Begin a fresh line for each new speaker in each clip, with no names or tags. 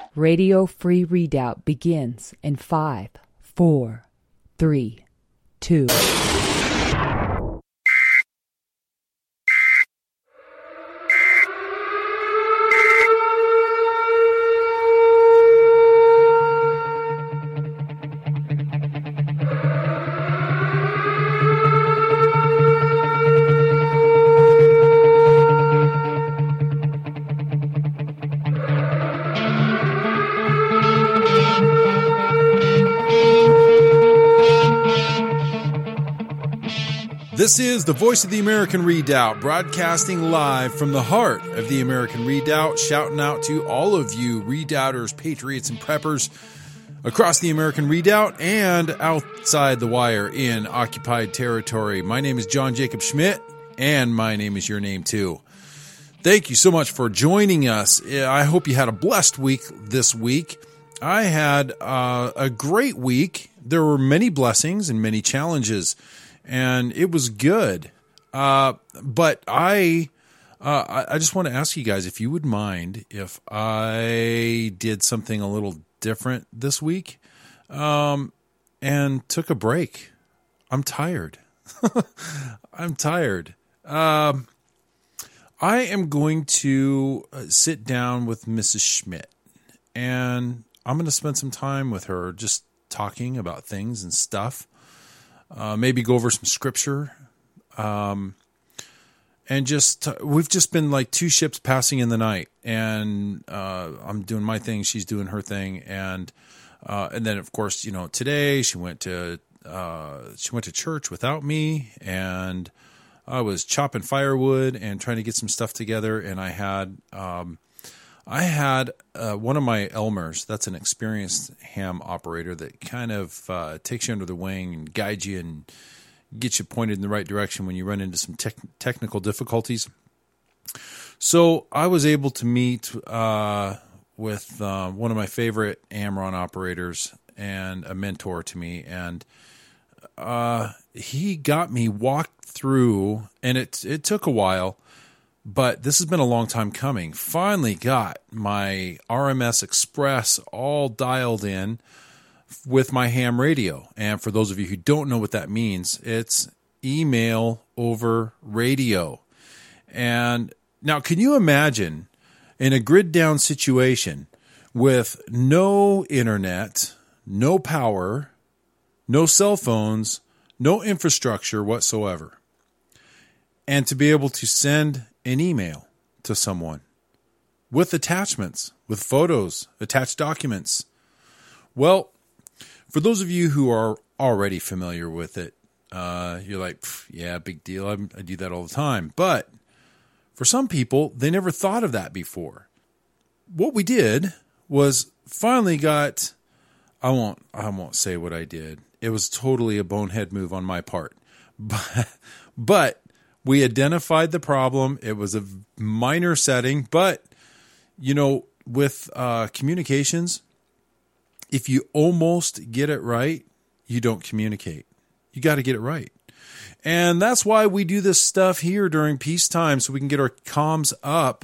Radio Free Redoubt begins in 5, 4, 3, 2.
This is the Voice of the American Redoubt, broadcasting live from the heart of the American Redoubt, shouting out to all of you redoubters, patriots, and preppers across the American Redoubt and outside the wire in occupied territory. My name is John Jacob Schmidt, and my name is your name too. Thank you so much for joining us. I hope you had a blessed week this week. I had a great week. There were many blessings and many challenges, and it was good. But I just want to ask you guys if you would mind if I did something a little different this week and took a break. I'm tired. I'm tired. I am going to sit down with Mrs. Schmidt, and I'm going to spend some time with her just talking about things and stuff. Maybe go over some scripture. And we've just been like two ships passing in the night, and I'm doing my thing, she's doing her thing, and then of course, you know, today she went to church without me, and I was chopping firewood and trying to get some stuff together, and I had one of my Elmers, that's an experienced ham operator that kind of takes you under the wing and guides you and gets you pointed in the right direction when you run into some technical difficulties. So I was able to meet with one of my favorite Amron operators and a mentor to me, and he got me walked through, and it took a while, but this has been a long time coming. Finally got my RMS Express all dialed in with my ham radio. And for those of you who don't know what that means, it's email over radio. And now, can you imagine in a grid down situation with no internet, no power, no cell phones, no infrastructure whatsoever, and to be able to send an email to someone with attachments, with photos, attached documents? Well, for those of you who are already familiar with it, you're like, yeah, big deal. I do that all the time. But for some people, they never thought of that before. What we did was finally got, I won't say what I did. It was totally a bonehead move on my part. But we identified the problem. It was a minor setting, but you know, with communications, if you almost get it right, you don't communicate. You got to get it right. And that's why we do this stuff here during peacetime, so we can get our comms up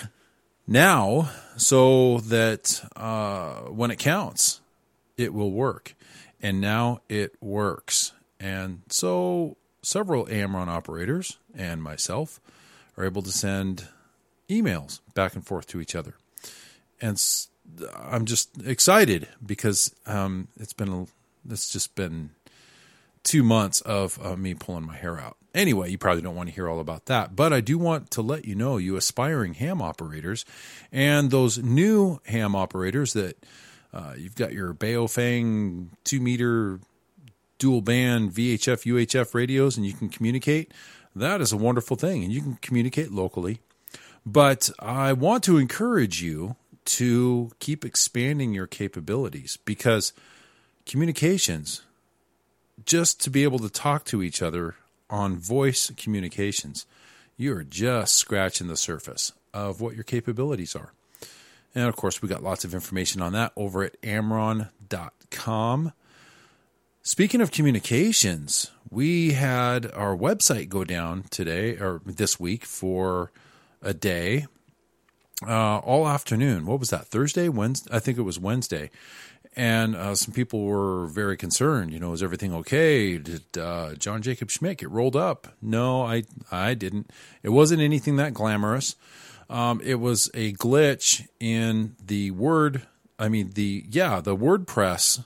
now so that when it counts, it will work. And now it works. And so several Amron operators and myself are able to send emails back and forth to each other. And I'm just excited because it's just been 2 months of me pulling my hair out. Anyway, you probably don't want to hear all about that, but I do want to let you know, you aspiring ham operators and those new ham operators, that you've got your Baofeng 2-meter dual band VHF, UHF radios, and you can communicate. That is a wonderful thing, and you can communicate locally. But I want to encourage you to keep expanding your capabilities, because communications, just to be able to talk to each other on voice communications, you're just scratching the surface of what your capabilities are. And of course, we got lots of information on that over at Amron.com. Speaking of communications, we had our website go down today, or this week, for a day. all afternoon. What was that? Thursday, Wednesday? I think it was Wednesday. And some people were very concerned. Is everything okay? Did John Jacob Schmidt get rolled up? No, I didn't. It wasn't anything that glamorous. It was a glitch in the WordPress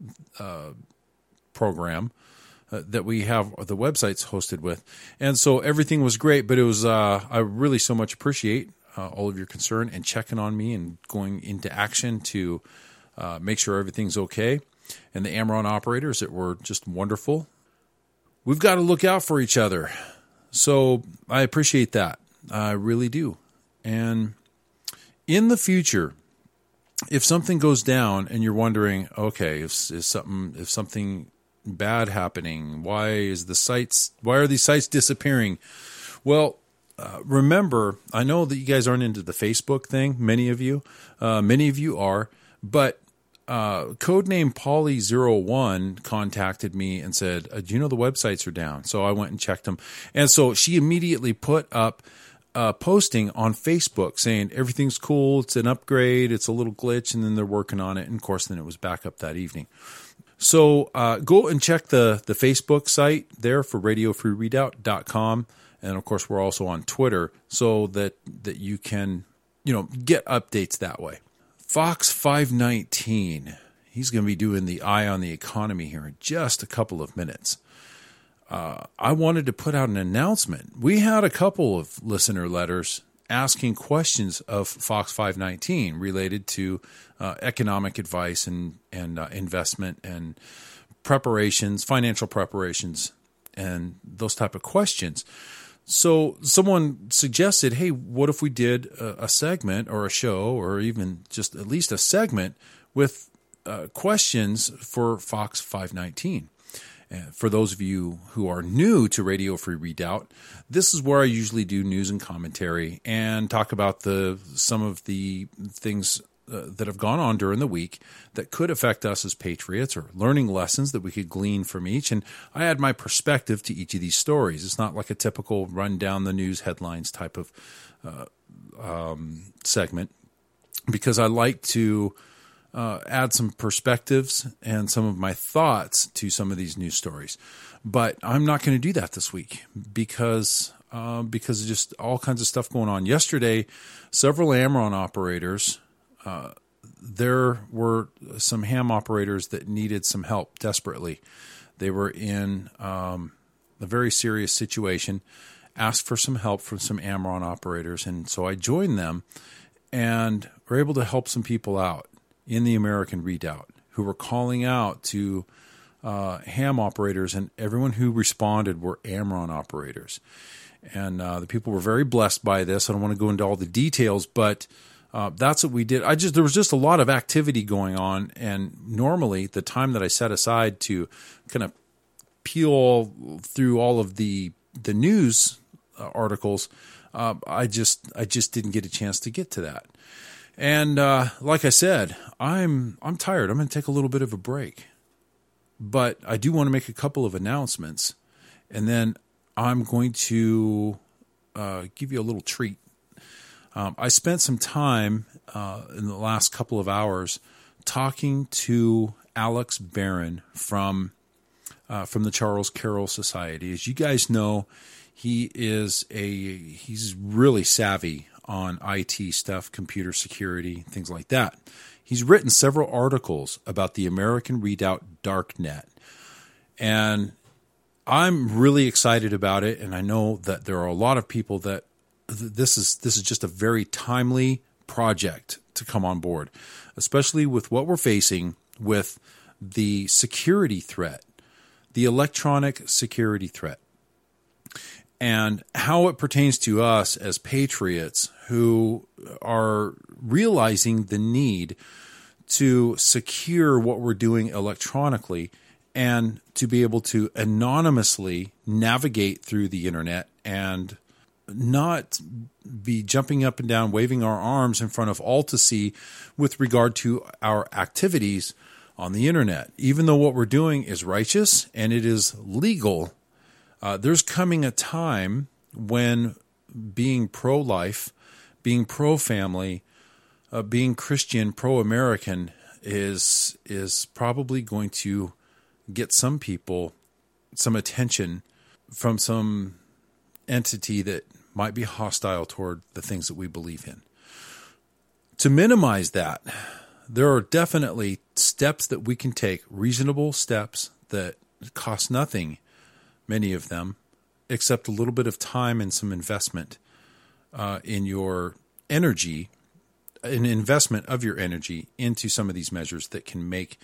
program that we have the websites hosted with. And so everything was great, but it was I really so much appreciate all of your concern and checking on me and going into action to make sure everything's okay. And the Amron operators that were just wonderful. We've got to look out for each other. So I appreciate that. I really do. And in the future, if something goes down and you're wondering, okay, if something bad happening, why are these sites disappearing? Well, remember, I know that you guys aren't into the Facebook thing. Many of you are, but codename Polly01 contacted me and said, do you know the websites are down? So I went and checked them. And so she immediately put up posting on Facebook saying everything's cool, it's an upgrade, it's a little glitch, and then they're working on it. And of course, then it was back up that evening. So go and check the Facebook site there for radiofreereadout.com. And of course, we're also on Twitter so that you can, get updates that way. Fox 519, he's going to be doing the Eye on the Economy here in just a couple of minutes. I wanted to put out an announcement. We had a couple of listener letters asking questions of Fox 519 related to economic advice and investment and preparations, financial preparations, and those type of questions. So someone suggested, hey, what if we did a segment or a show or even just at least a segment with questions for Fox 519? For those of you who are new to Radio Free Redoubt, this is where I usually do news and commentary and talk about some of the things that have gone on during the week that could affect us as patriots or learning lessons that we could glean from each. And I add my perspective to each of these stories. It's not like a typical run down the news headlines type of segment, because I like to add some perspectives and some of my thoughts to some of these news stories. But I'm not going to do that this week because of just all kinds of stuff going on. Yesterday, several Amron operators, there were some ham operators that needed some help desperately. They were in a very serious situation, asked for some help from some Amron operators, and so I joined them and were able to help some people out in the American Redoubt who were calling out to ham operators, and everyone who responded were Amron operators. And the people were very blessed by this. I don't want to go into all the details, but that's what we did. There was just a lot of activity going on, and normally the time that I set aside to kind of peel through all of the news articles, I just didn't get a chance to get to that. And like I said, I'm tired. I'm going to take a little bit of a break. But I do want to make a couple of announcements, and then I'm going to give you a little treat. I spent some time in the last couple of hours talking to Alex Barron from the Charles Carroll Society. As you guys know, he's really savvy on IT stuff, computer security, things like that. He's written several articles about the American Redoubt Darknet, and I'm really excited about it. And I know that there are a lot of people that this is just a very timely project to come on board, especially with what we're facing with the security threat, the electronic security threat, and how it pertains to us as patriots who are realizing the need to secure what we're doing electronically and to be able to anonymously navigate through the internet and not be jumping up and down, waving our arms in front of all to see with regard to our activities on the internet. Even though what we're doing is righteous and it is legal, there's coming a time when being pro-life, being pro-family, being Christian, pro-American is probably going to get some people some attention from some entity that might be hostile toward the things that we believe in. To minimize that, there are definitely steps that we can take, reasonable steps that cost nothing, many of them, except a little bit of time and some investment in your energy, an investment of your energy into some of these measures that can make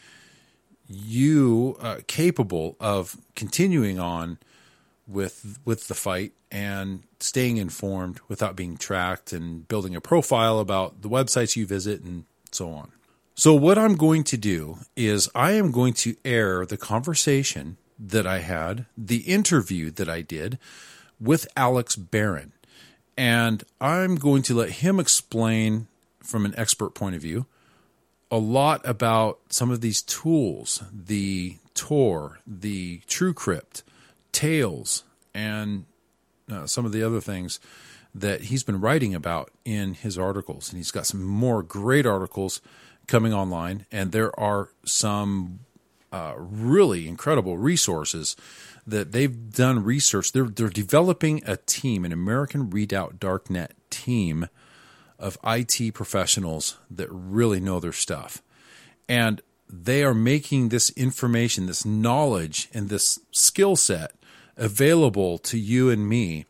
you capable of continuing on with the fight and staying informed without being tracked and building a profile about the websites you visit and so on. So what I'm going to do is I am going to air the conversation that I had, the interview that I did with Alex Barron. And I'm going to let him explain from an expert point of view a lot about some of these tools, the Tor, the TrueCrypt, Tails, and some of the other things that he's been writing about in his articles. And he's got some more great articles coming online, and there are some really incredible resources that they've done research. They're developing a team, an American Redoubt Darknet team of IT professionals that really know their stuff. And they are making this information, this knowledge, and this skill set available to you and me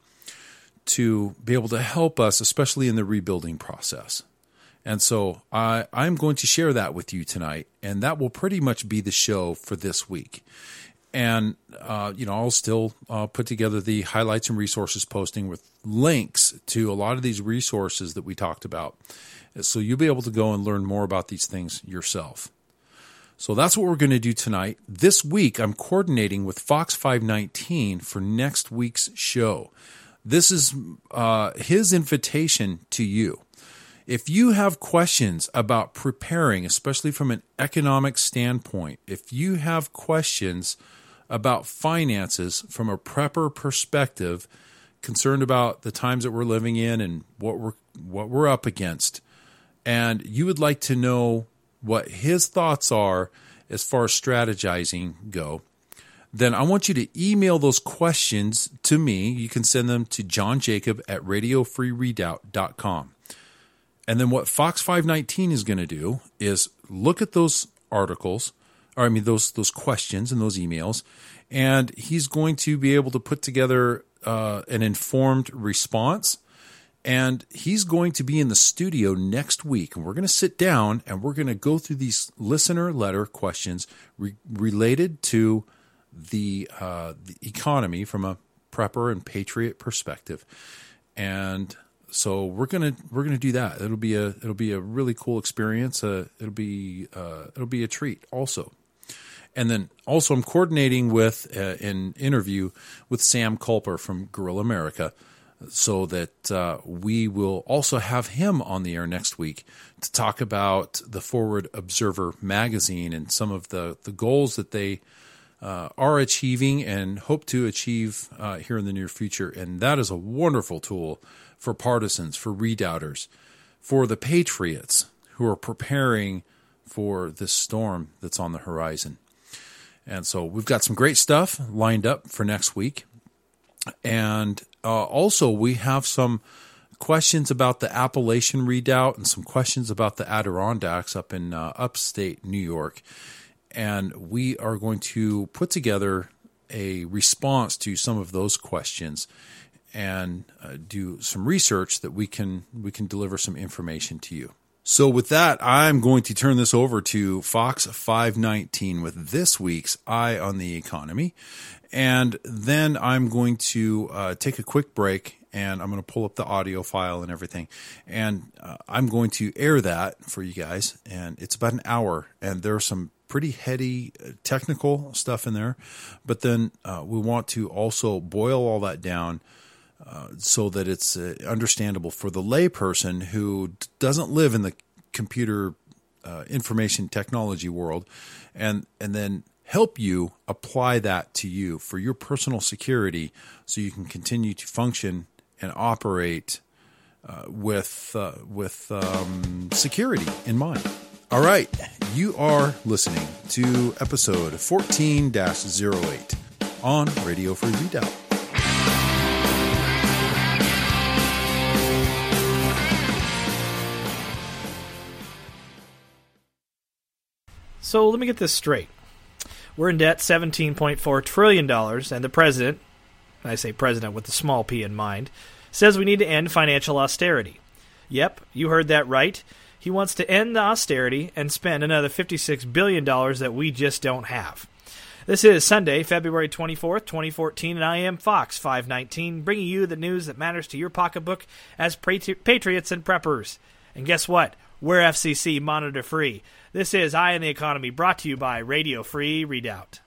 to be able to help us, especially in the rebuilding process. And so I'm going to share that with you tonight, and that will pretty much be the show for this week. And, I'll still put together the highlights and resources posting with links to a lot of these resources that we talked about. So you'll be able to go and learn more about these things yourself. So that's what we're going to do tonight. This week, I'm coordinating with Fox 519 for next week's show. This is his invitation to you. If you have questions about preparing, especially from an economic standpoint, if you have questions about finances from a prepper perspective, concerned about the times that we're living in and what we're up against, and you would like to know what his thoughts are as far as strategizing go, then I want you to email those questions to me. You can send them to johnjacob@radiofreeredoubt.com. And then what Fox 519 is going to do is look at those articles, those questions and those emails, and he's going to be able to put together an informed response. And he's going to be in the studio next week, and we're going to sit down and we're going to go through these listener letter questions related to the economy from a prepper and patriot perspective. And so we're gonna do that. It'll be a really cool experience. It'll be a treat also. And then also I'm coordinating with an interview with Sam Culper from Guerrilla America, so that we will also have him on the air next week to talk about the Forward Observer magazine and some of the goals that they are achieving and hope to achieve here in the near future. And that is a wonderful tool for partisans, for redoubters, for the patriots who are preparing for this storm that's on the horizon. And so we've got some great stuff lined up for next week. And also we have some questions about the Appalachian Redoubt and some questions about the Adirondacks up in upstate New York. And we are going to put together a response to some of those questions and do some research that we can deliver some information to you. So with that, I'm going to turn this over to Fox 519 with this week's Eye on the Economy. And then I'm going to take a quick break, and I'm going to pull up the audio file and everything. And I'm going to air that for you guys. And it's about an hour, and there's some pretty heady technical stuff in there. But then we want to also boil all that down so that it's understandable for the layperson who doesn't live in the computer information technology world, and then help you apply that to you for your personal security so you can continue to function and operate with security in mind. All right, you are listening to episode 14-08 on Radio Free Redoubt.
So let me get this straight. We're in debt $17.4 trillion, and the president, I say president with the small p in mind, says we need to end financial austerity. Yep, you heard that right. He wants to end the austerity and spend another $56 billion that we just don't have. This is Sunday, February 24th, 2014, and I am Fox 519, bringing you the news that matters to your pocketbook as patriots and preppers. And guess what? We're FCC monitor free. This is Eye on the Economy, brought to you by Radio Free Redoubt.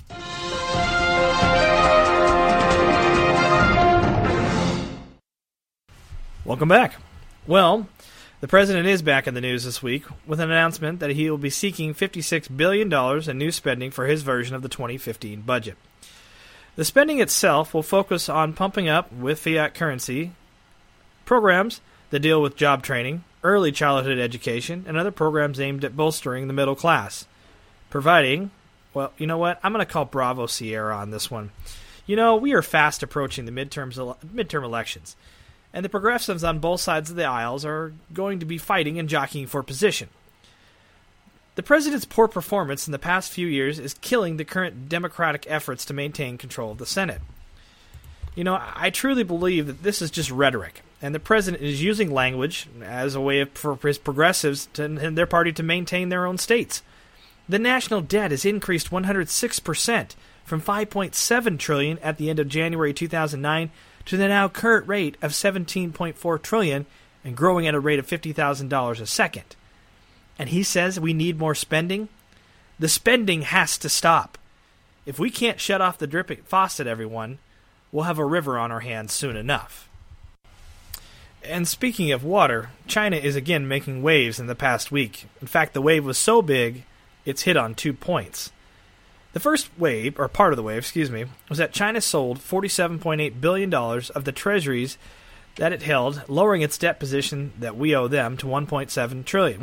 Welcome back. Well, the president is back in the news this week with an announcement that he will be seeking $56 billion in new spending for his version of the 2015 budget. The spending itself will focus on pumping up, with fiat currency, programs that deal with job training, early childhood education, and other programs aimed at bolstering the middle class. Providing, well, you know what? I'm going to call Bravo Sierra on this one. You know, we are fast approaching the midterm elections, and the progressives on both sides of the aisles are going to be fighting and jockeying for position. The president's poor performance in the past few years is killing the current Democratic efforts to maintain control of the Senate. You know, I truly believe that this is just rhetoric, and the president is using language as a way for his progressives and their party to maintain their own states. The national debt has increased 106% from $5.7 trillion at the end of January 2009 to the now current rate of $17.4 trillion and growing at a rate of $50,000 a second. And he says we need more spending? The spending has to stop. If we can't shut off the dripping faucet, everyone, we'll have a river on our hands soon enough. And speaking of water, China is again making waves in the past week. In fact, the wave was so big, it's hit on 2 points. The first wave, or part of the wave, was that China sold $47.8 billion of the treasuries that it held, lowering its debt position that we owe them to $1.27 trillion.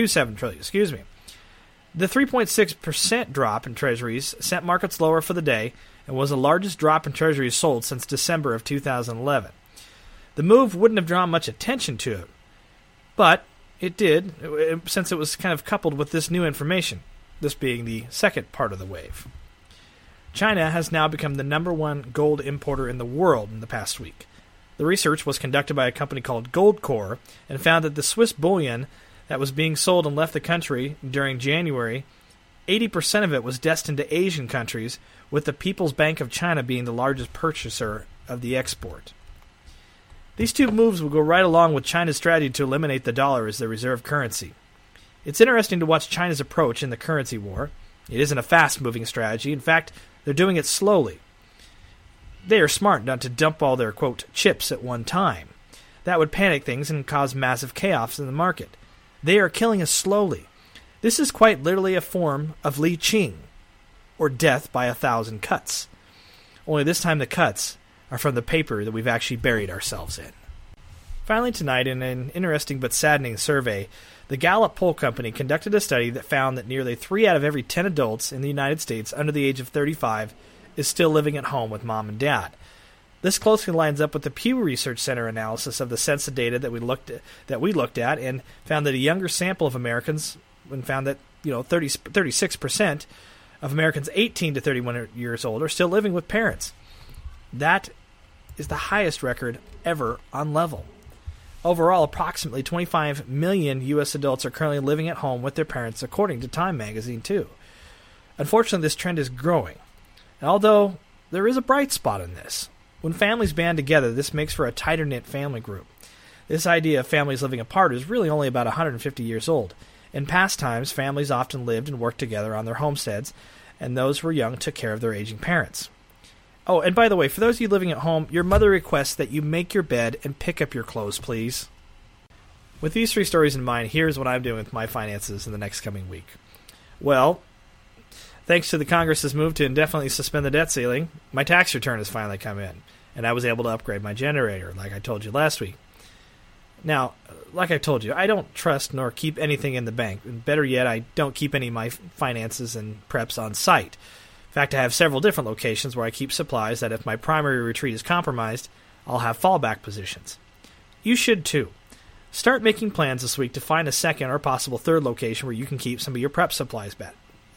The 3.6% drop in treasuries sent markets lower for the day and was the largest drop in treasuries sold since December of 2011. The move wouldn't have drawn much attention to it, but it did, since it was kind of coupled with this new information, this being the second part of the wave. China has now become the #1 gold importer in the world in the past week. The research was conducted by a company called Goldcore and found that the Swiss bullion that was being sold and left the country during January, 80% of it was destined to Asian countries, with the People's Bank of China being the largest purchaser of the export. These two moves will go right along with China's strategy to eliminate the dollar as their reserve currency. It's interesting to watch China's approach in the currency war. It isn't a fast-moving strategy. In fact, they're doing it slowly. They are smart not to dump all their, quote, chips at one time. That would panic things and cause massive chaos in the market. They are killing us slowly. This is quite literally a form of Li Qing, or death by 1,000 cuts. Only this time the cuts are from the paper that we've actually buried ourselves in. Finally tonight, in an interesting but saddening survey, the Gallup Poll Company conducted a study that found that nearly 3 out of every 10 adults in the United States under the age of 35 is still living at home with mom and dad. This closely lines up with the Pew Research Center analysis of the census data that we looked at and found that a younger sample of Americans found that 36% of Americans 18 to 31 years old are still living with parents. That is the highest record ever on level. Overall, approximately 25 million U.S. adults are currently living at home with their parents, according to Time magazine, too. Unfortunately, this trend is growing. And although there is a bright spot in this, when families band together, this makes for a tighter-knit family group. This idea of families living apart is really only about 150 years old. In past times, families often lived and worked together on their homesteads, and those who were young took care of their aging parents. Oh, and by the way, for those of you living at home, your mother requests that you make your bed and pick up your clothes, please. With these 3 stories in mind, here's what I'm doing with my finances in the next coming week. Well, thanks to the Congress's move to indefinitely suspend the debt ceiling, my tax return has finally come in, and I was able to upgrade my generator, like I told you last week. Now, like I told you, I don't trust nor keep anything in the bank. And better yet, I don't keep any of my finances and preps on site. In fact, I have several different locations where I keep supplies that if my primary retreat is compromised, I'll have fallback positions. You should too. Start making plans this week to find a second or possible third location where you can keep some of your prep supplies at.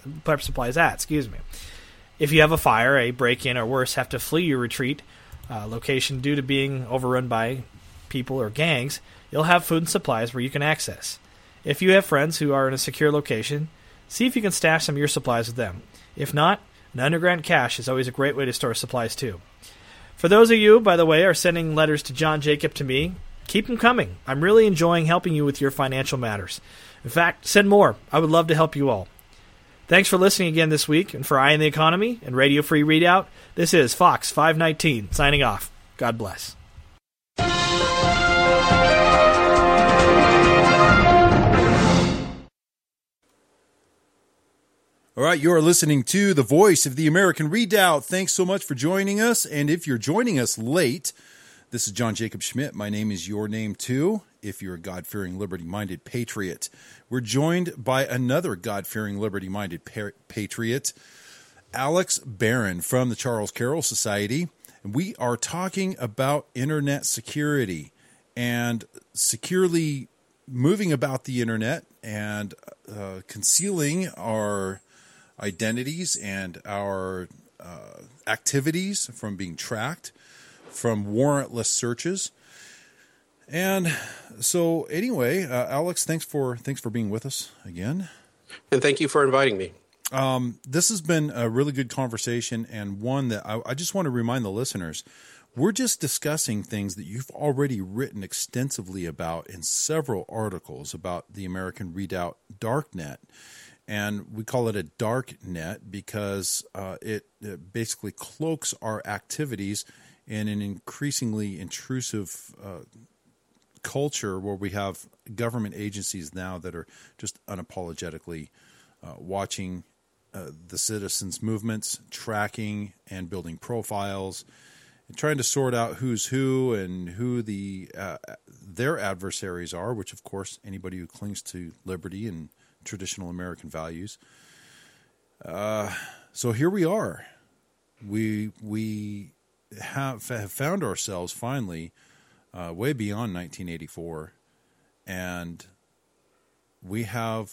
If you have a fire, a break-in, or worse, have to flee your retreat location due to being overrun by people or gangs, you'll have food and supplies where you can access. If you have friends who are in a secure location, see if you can stash some of your supplies with them. If not, an underground cache is always a great way to store supplies too. For those of you, by the way, are sending letters to John Jacob to me, keep them coming. I'm really enjoying helping you with your financial matters. In fact, send more. I would love to help you all. Thanks for listening again this week, and for Eye on the Economy and Radio Free Readout, this is Fox 519 signing off. God bless.
All right, you're listening to the Voice of the American Redoubt. Thanks so much for joining us. And if you're joining us late, this is John Jacob Schmidt. My name is your name too, if you're a God-fearing, liberty-minded patriot. We're joined by another God-fearing, liberty-minded patriot, Alex Barron from the Charles Carroll Society. And we are talking about internet security and securely moving about the internet and concealing our identities and our activities from being tracked, from warrantless searches. And so anyway, Alex, thanks for being with us again.
And thank you for inviting me.
This has been a really good conversation, and one that I just want to remind the listeners, we're just discussing things that you've already written extensively about in several articles about the American Redoubt Darknet. And we call it a dark net because it basically cloaks our activities in an increasingly intrusive culture where we have government agencies now that are just unapologetically watching the citizens' movements, tracking and building profiles, and trying to sort out who's who and who their adversaries are, which, of course, anybody who clings to liberty and traditional American values. So here we are. We have found ourselves finally way beyond 1984, and we have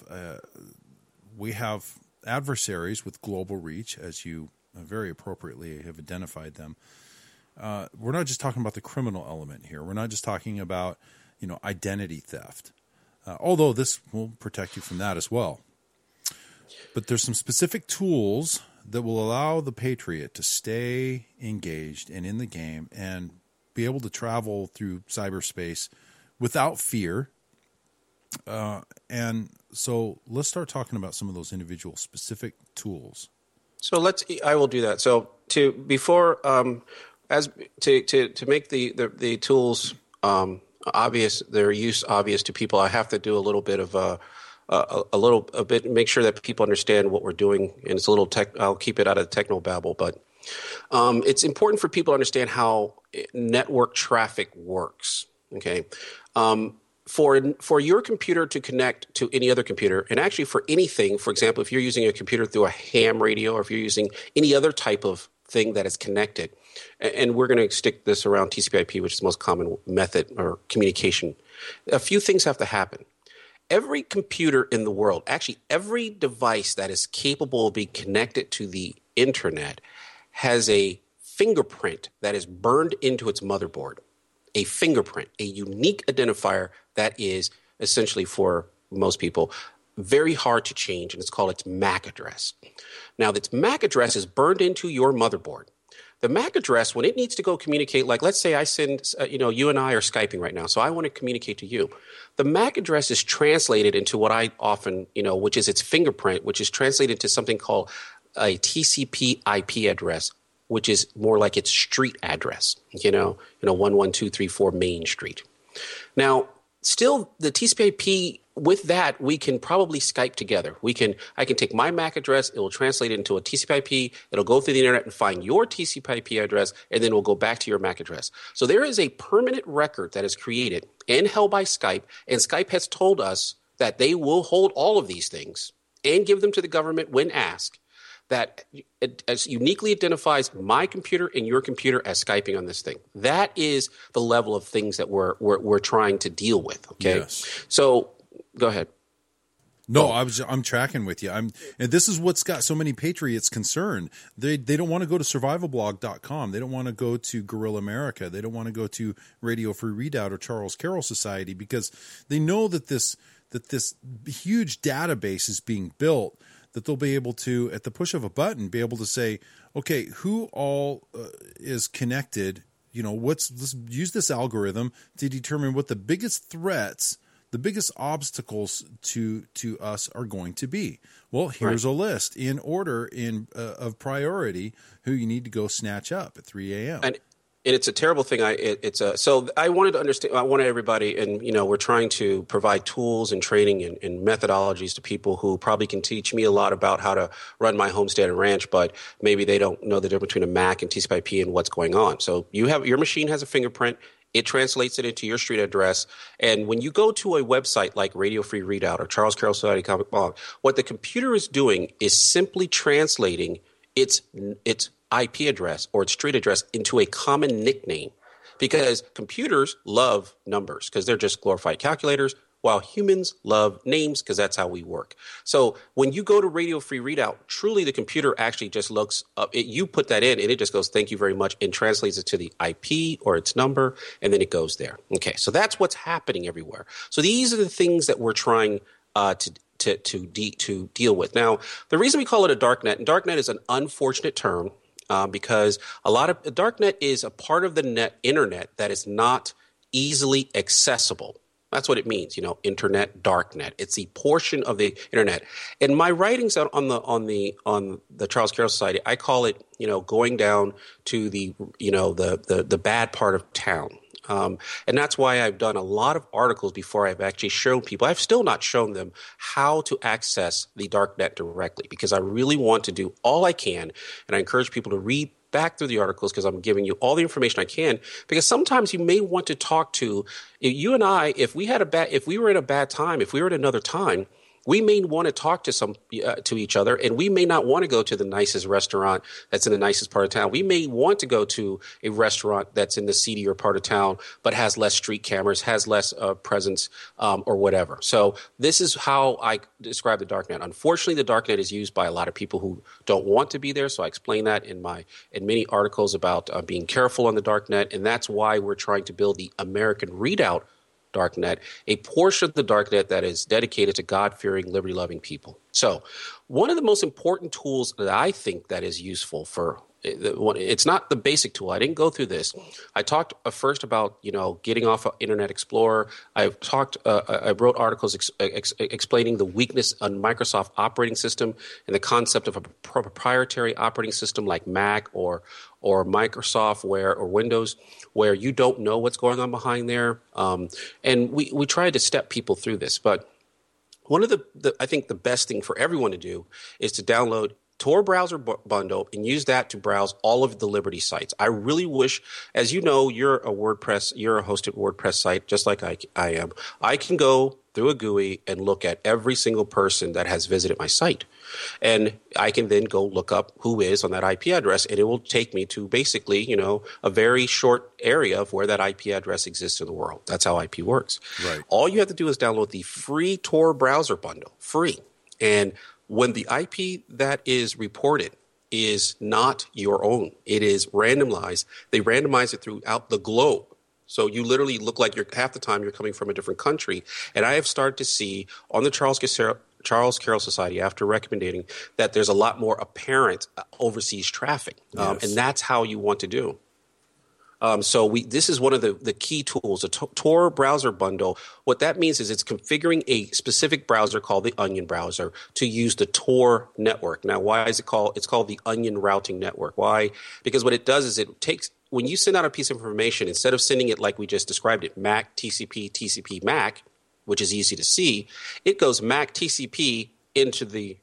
adversaries with global reach, as you very appropriately have identified them. We're not just talking about the criminal element here. We're not just talking about identity theft. Although this will protect you from that as well. But there's some specific tools that will allow the patriot to stay engaged and in the game and be able to travel through cyberspace without fear. And so let's start talking about some of those individual specific tools.
So I will do that. So to make the tools obvious, their use obvious to people, I have to do a little bit of make sure that people understand what we're doing. And it's a little I'll keep it out of technobabble, but it's important for people to understand how network traffic works. Okay. For your computer to connect to any other computer, and actually for anything, for example, if you're using a computer through a ham radio, or if you're using any other type of thing that is connected, and we're going to stick this around TCP/IP, which is the most common method or communication, a few things have to happen. Every computer in the world, actually every device that is capable of being connected to the internet, has a fingerprint that is burned into its motherboard. A fingerprint, a unique identifier that is essentially, for most people, very hard to change, and it's called its MAC address. Now, this MAC address is burned into your motherboard. The MAC address, when it needs to go communicate, like let's say I send, you and I are Skyping right now, so I want to communicate to you. The MAC address is translated into what I often, which is its fingerprint, which is translated to something called a TCP IP address, which is more like its street address, 11234 Main Street. Now, still, the TCP/IP with that, we can probably Skype together. I can take my MAC address, it will translate it into a TCP/IP, it'll go through the internet and find your TCP/IP address, and then we'll go back to your MAC address. So there is a permanent record that is created and held by Skype, and Skype has told us that they will hold all of these things and give them to the government when asked, that it uniquely identifies my computer and your computer as Skyping on this thing. That is the level of things that we're trying to deal with. Okay,
Yes.
So go ahead.
No, I'm tracking with you. And this is what's got so many patriots concerned. They don't want to go to survivalblog.com. They don't want to go to Guerrilla America. They don't want to go to Radio Free Readout or Charles Carroll Society, because they know that this huge database is being built, that they'll be able to, at the push of a button, be able to say, okay, who all is connected? Let's use this algorithm to determine what the biggest threats, the biggest obstacles to us are going to be. Well, here's a list in order of priority who you need to go snatch up at 3 a.m.
And it's a terrible thing. So I wanted to understand. I wanted everybody, and we're trying to provide tools and training and methodologies to people who probably can teach me a lot about how to run my homestead and ranch, but maybe they don't know the difference between a MAC and TCP/IP and what's going on. So your machine has a fingerprint. It translates it into your street address. And when you go to a website like Radio Free Readout or Charles Carroll Society Comic Blog, what the computer is doing is simply translating its IP address or its street address into a common nickname, because computers love numbers because they're just glorified calculators, while humans love names because that's how we work. So when you go to Radio Free Readout, truly the computer actually just looks up. You put that in and it just goes, thank you very much, and translates it to the IP or its number, and then it goes there. Okay, so that's what's happening everywhere. So these are the things that we're trying to deal with. Now, the reason we call it a darknet, and darknet is an unfortunate term, because a lot of darknet is a part of the internet that is not easily accessible. That's what it means, internet, darknet. It's the portion of the internet. In my writings on the Charles Carroll Society, I call it, going down to the bad part of town. And that's why I've done a lot of articles before I've actually shown people. I've still not shown them how to access the darknet directly, because I really want to do all I can. And I encourage people to read back through the articles, because I'm giving you all the information I can, because sometimes you may want to talk to you and I. If we were in a bad time, if we were at another time, we may want to talk to each other, and we may not want to go to the nicest restaurant that's in the nicest part of town. We may want to go to a restaurant that's in the seedier part of town, but has less street cameras, has less presence, or whatever. So this is how I describe the darknet. Unfortunately, the darknet is used by a lot of people who don't want to be there. So I explain that in many articles about being careful on the darknet, and that's why we're trying to build the American Readout darknet, a portion of the darknet that is dedicated to God-fearing, liberty-loving people. So one of the most important tools that I think that is useful for it's not the basic tool. I didn't go through this. I talked first about getting off of Internet Explorer. I wrote articles explaining the weakness on Microsoft operating system and the concept of a proprietary operating system like Mac or Microsoft or Windows, where you don't know what's going on behind there. And we tried to step people through this. But one of I think the best thing for everyone to do is to download Tor browser bundle and use that to browse all of the Liberty sites. I really wish, as you know, you're a hosted WordPress site, just like I am. I can go through a GUI and look at every single person that has visited my site. And I can then go look up who is on that IP address, and it will take me to basically, a very short area of where that IP address exists in the world. That's how IP works.
Right.
All you have to do is download the free Tor browser bundle, free. And when the IP that is reported is not your own, it is randomized. They randomize it throughout the globe. So you literally look like half the time you're coming from a different country. And I have started to see on the Charles Carroll Society, after recommending, that there's a lot more apparent overseas traffic.
Yes.
And that's how you want to do. This is one of the key tools, the Tor browser bundle. What that means is it's configuring a specific browser called the Onion browser to use the Tor network. Now, why is it called? It's called the Onion routing network. Why? Because what it does is it takes, when you send out a piece of information, instead of sending it like we just described it, MAC, TCP, TCP, MAC, which is easy to see, it goes MAC TCP into the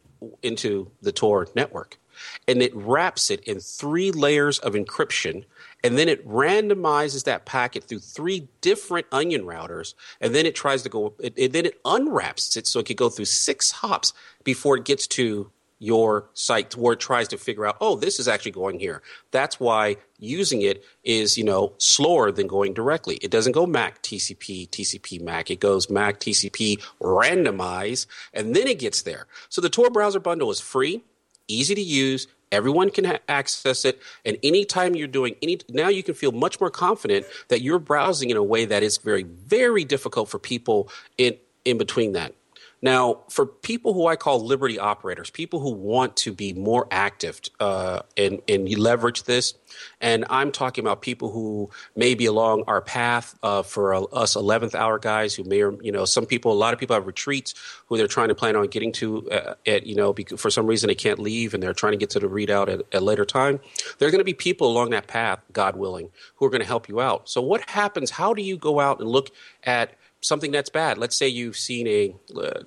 Tor network. And it wraps it in 3 layers of encryption, and then it randomizes that packet through 3 different onion routers, and then it tries to go, then it unwraps it so it could go through 6 hops before it gets to your site where it tries to figure out, oh, this is actually going here. That's why using it is, slower than going directly. It doesn't go MAC TCP, TCP MAC. It goes MAC TCP randomize, and then it gets there. So the Tor browser bundle is free, easy to use. Everyone can access it. And anytime you're doing now you can feel much more confident that you're browsing in a way that is very, very difficult for people in between that. Now, for people who I call liberty operators, people who want to be more active and leverage this, and I'm talking about people who may be along our path for us 11th hour guys who may, or a lot of people have retreats who they're trying to plan on getting to because for some reason they can't leave and they're trying to get to the readout at a later time. There are going to be people along that path, God willing, who are going to help you out. So what happens? How do you go out and look at something that's bad? Let's say you've seen a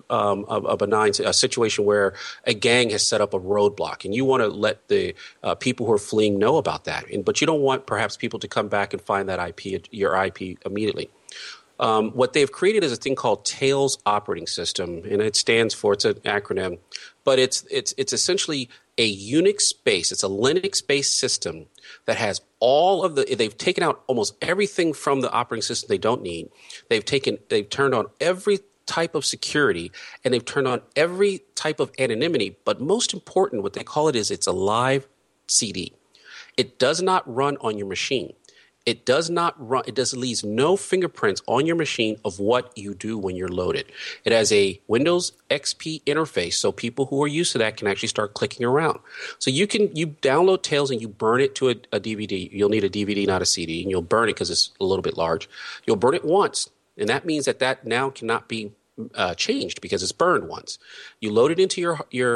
benign situation where a gang has set up a roadblock, and you want to let the people who are fleeing know about that, but you don't want perhaps people to come back and find that your IP immediately. What they've created is a thing called Tails operating system, and it's an acronym, but it's essentially a Unix-based, it's a Linux-based system that has they've taken out almost everything from the operating system they don't need. They've turned on every type of security, and they've turned on every type of anonymity. But most important, what they call it is it's a live CD. It does not run on your machine. It leaves no fingerprints on your machine of what you do when you're loaded. It has a Windows XP interface, so people who are used to that can actually start clicking around. So you download Tails and you burn it to a DVD. You'll need a DVD, not a CD, and you'll burn it because it's a little bit large. You'll burn it once, and that means that now cannot be changed because it's burned once. You load it into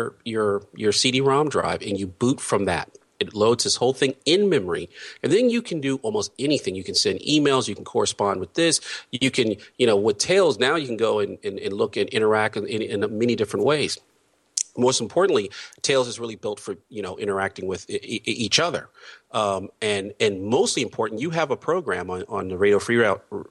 your CD-ROM drive, and you boot from that. It loads this whole thing in memory, and then you can do almost anything. You can send emails. You can correspond with this. You can, with Tails, now you can go and look and interact in many different ways. Most importantly, Tails is really built for, interacting with each other. And mostly important, you have a program on the Radio Free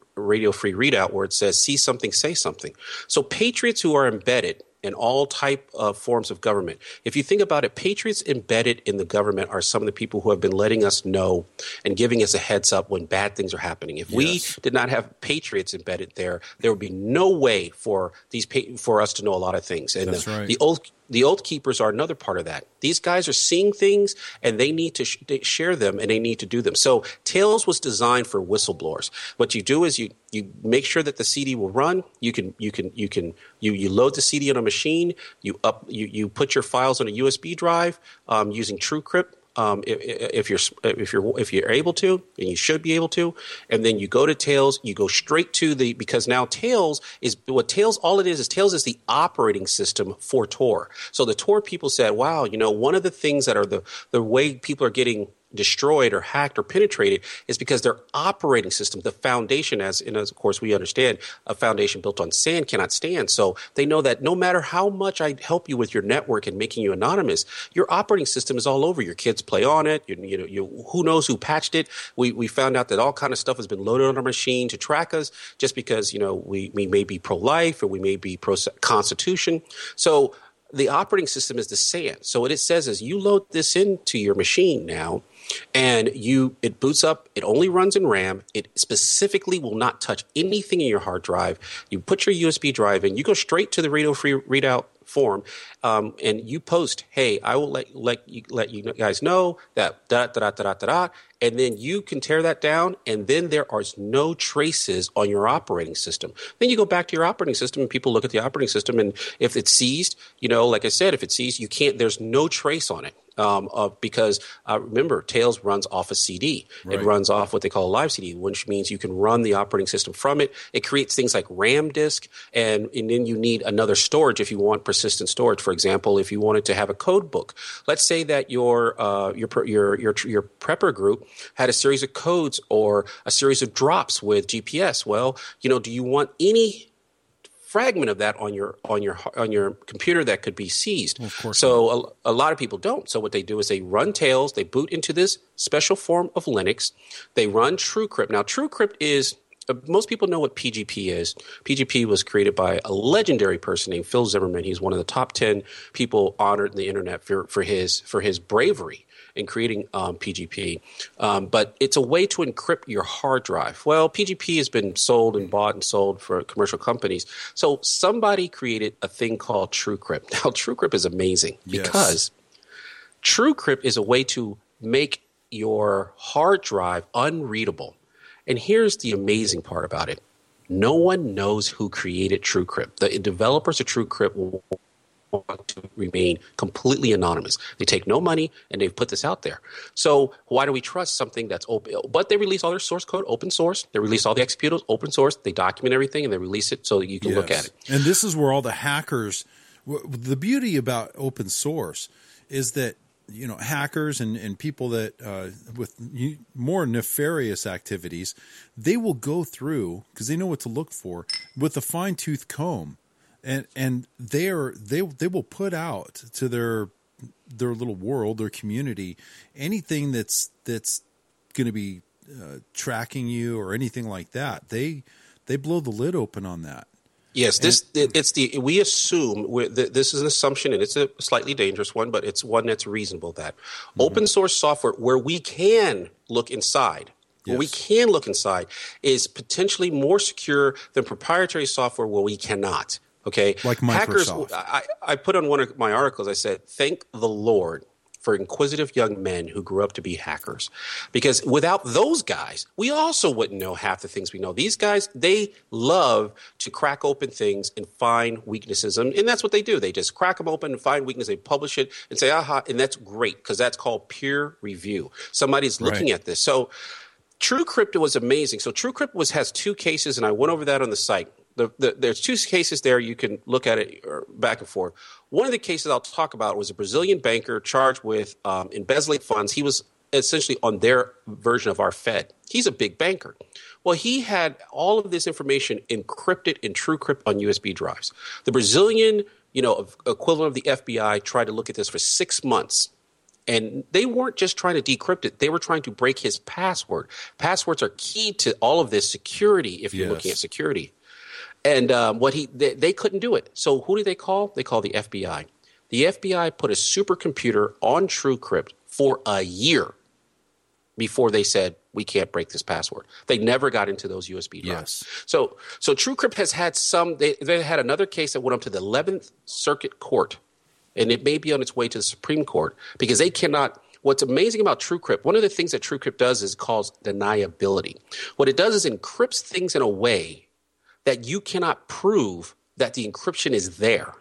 Readout where it says, see something, say something. So patriots who are embedded in all type of forms of government. If you think about it, patriots embedded in the government are some of the people who have been letting us know and giving us a heads up when bad things are happening. If we did not have patriots embedded there would be no way for us to know a lot of things. And
that's right.
The Oath Keepers are another part of that. These guys are seeing things, and they need to share them, and they need to do them. So Tails was designed for whistleblowers. What you do is you make sure that the CD will run. You load the CD on a machine. You put your files on a USB drive using TrueCrypt. If you're able to, and you should be able to, and then you go to Tails, you go straight to because now Tails is the operating system for Tor. So the Tor people said, wow, one of the things that are the way people are getting destroyed or hacked or penetrated is because their operating system, the foundation, as of course we understand, a foundation built on sand cannot stand. So they know that no matter how much I help you with your network and making you anonymous, your operating system is all over. Your kids play on it. Who knows who patched it? We found out that all kind of stuff has been loaded on our machine to track us just because we may be pro-life or we may be pro-Constitution. So the operating system is the sand. So what it says is you load this into your machine now, and it boots up. It only runs in RAM. It specifically will not touch anything in your hard drive. You put your USB drive in. You go straight to the Radio Free Readout form, and you post, "Hey, I will let you guys know that and then you can tear that down, and then there are no traces on your operating system. Then you go back to your operating system, and people look at the operating system, and if it's seized, like I said, if it's seized, you can't. There's no trace on it. Because remember, Tails runs off a CD. Right. It runs off what they call a live CD, which means you can run the operating system from it. It creates things like RAM disk, and then you need another storage if you want persistent storage. For example, if you wanted to have a code book, let's say that your prepper group had a series of codes or a series of drops with GPS. Well, do you want any fragment of that on your computer that could be seized.
Well, of course.
So a lot of people don't. So what they do is they run Tails, they boot into this special form of Linux, they run TrueCrypt. Now, TrueCrypt is most people know what PGP is. PGP was created by a legendary person named Phil Zimmermann. He's one of the top 10 people honored in the internet for his bravery in creating PGP. But it's a way to encrypt your hard drive. Well, PGP has been sold and bought and sold for commercial companies. So somebody created a thing called TrueCrypt. Now, TrueCrypt is amazing because TrueCrypt is a way to make your hard drive unreadable. And here's the amazing part about it. No one knows who created TrueCrypt. The developers of TrueCrypt want to remain completely anonymous. They take no money, and they've put this out there. So why do we trust something that's open? But they release all their source code open source. They release all the executables open source. They document everything, and they release it so that you can look at it.
And this is where all the hackers – the beauty about open source is that hackers and people that with more nefarious activities, they will go through because they know what to look for with a fine-tooth comb, and they will put out to their little world, their community, anything that's going to be tracking you or anything like that. They blow the lid open on that.
Yes, we assume this is an assumption, and it's a slightly dangerous one, but it's one that's reasonable. That open source software, where we can look inside, is potentially more secure than proprietary software where we cannot. Okay,
like Microsoft.
Hackers, I put on one of my articles. I said, "Thank the Lord for inquisitive young men who grew up to be hackers. Because without those guys, we also wouldn't know half the things we know. These guys, they love to crack open things and find weaknesses. And that's what they do. They just crack them open and find weakness. They publish it and say, aha, and that's great because that's called peer review. Somebody's looking at this. So TrueCrypt was amazing. So TrueCrypt has two cases, and I went over that on the site. There's two cases there. You can look at it back and forth. One of the cases I'll talk about was a Brazilian banker charged with embezzling funds. He was essentially on their version of our Fed. He's a big banker. Well, he had all of this information encrypted in TrueCrypt on USB drives. The Brazilian, equivalent of the FBI tried to look at this for 6 months. And they weren't just trying to decrypt it. They were trying to break his password. Passwords are key to all of this security if you're looking at security. And they couldn't do it. So who did they call? They called the FBI. The FBI put a supercomputer on TrueCrypt for a year before they said, we can't break this password. They never got into those USB drives.
Yes.
So TrueCrypt has had they had another case that went up to the 11th Circuit Court, and it may be on its way to the Supreme Court because they cannot. What's amazing about TrueCrypt, one of the things that TrueCrypt does is called deniability. What it does is encrypts things in a way that you cannot prove that the encryption is there.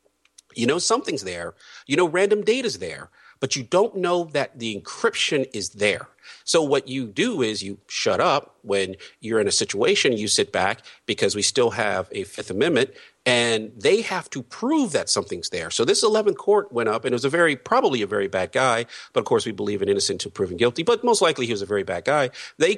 Something's there. Random data's there, but you don't know that the encryption is there. So what you do is you shut up when you're in a situation, you sit back because we still have a Fifth Amendment, and they have to prove that something's there. So this 11th court went up, and it was probably a very bad guy, but of course we believe an innocent until proven guilty, but most likely he was a very bad guy.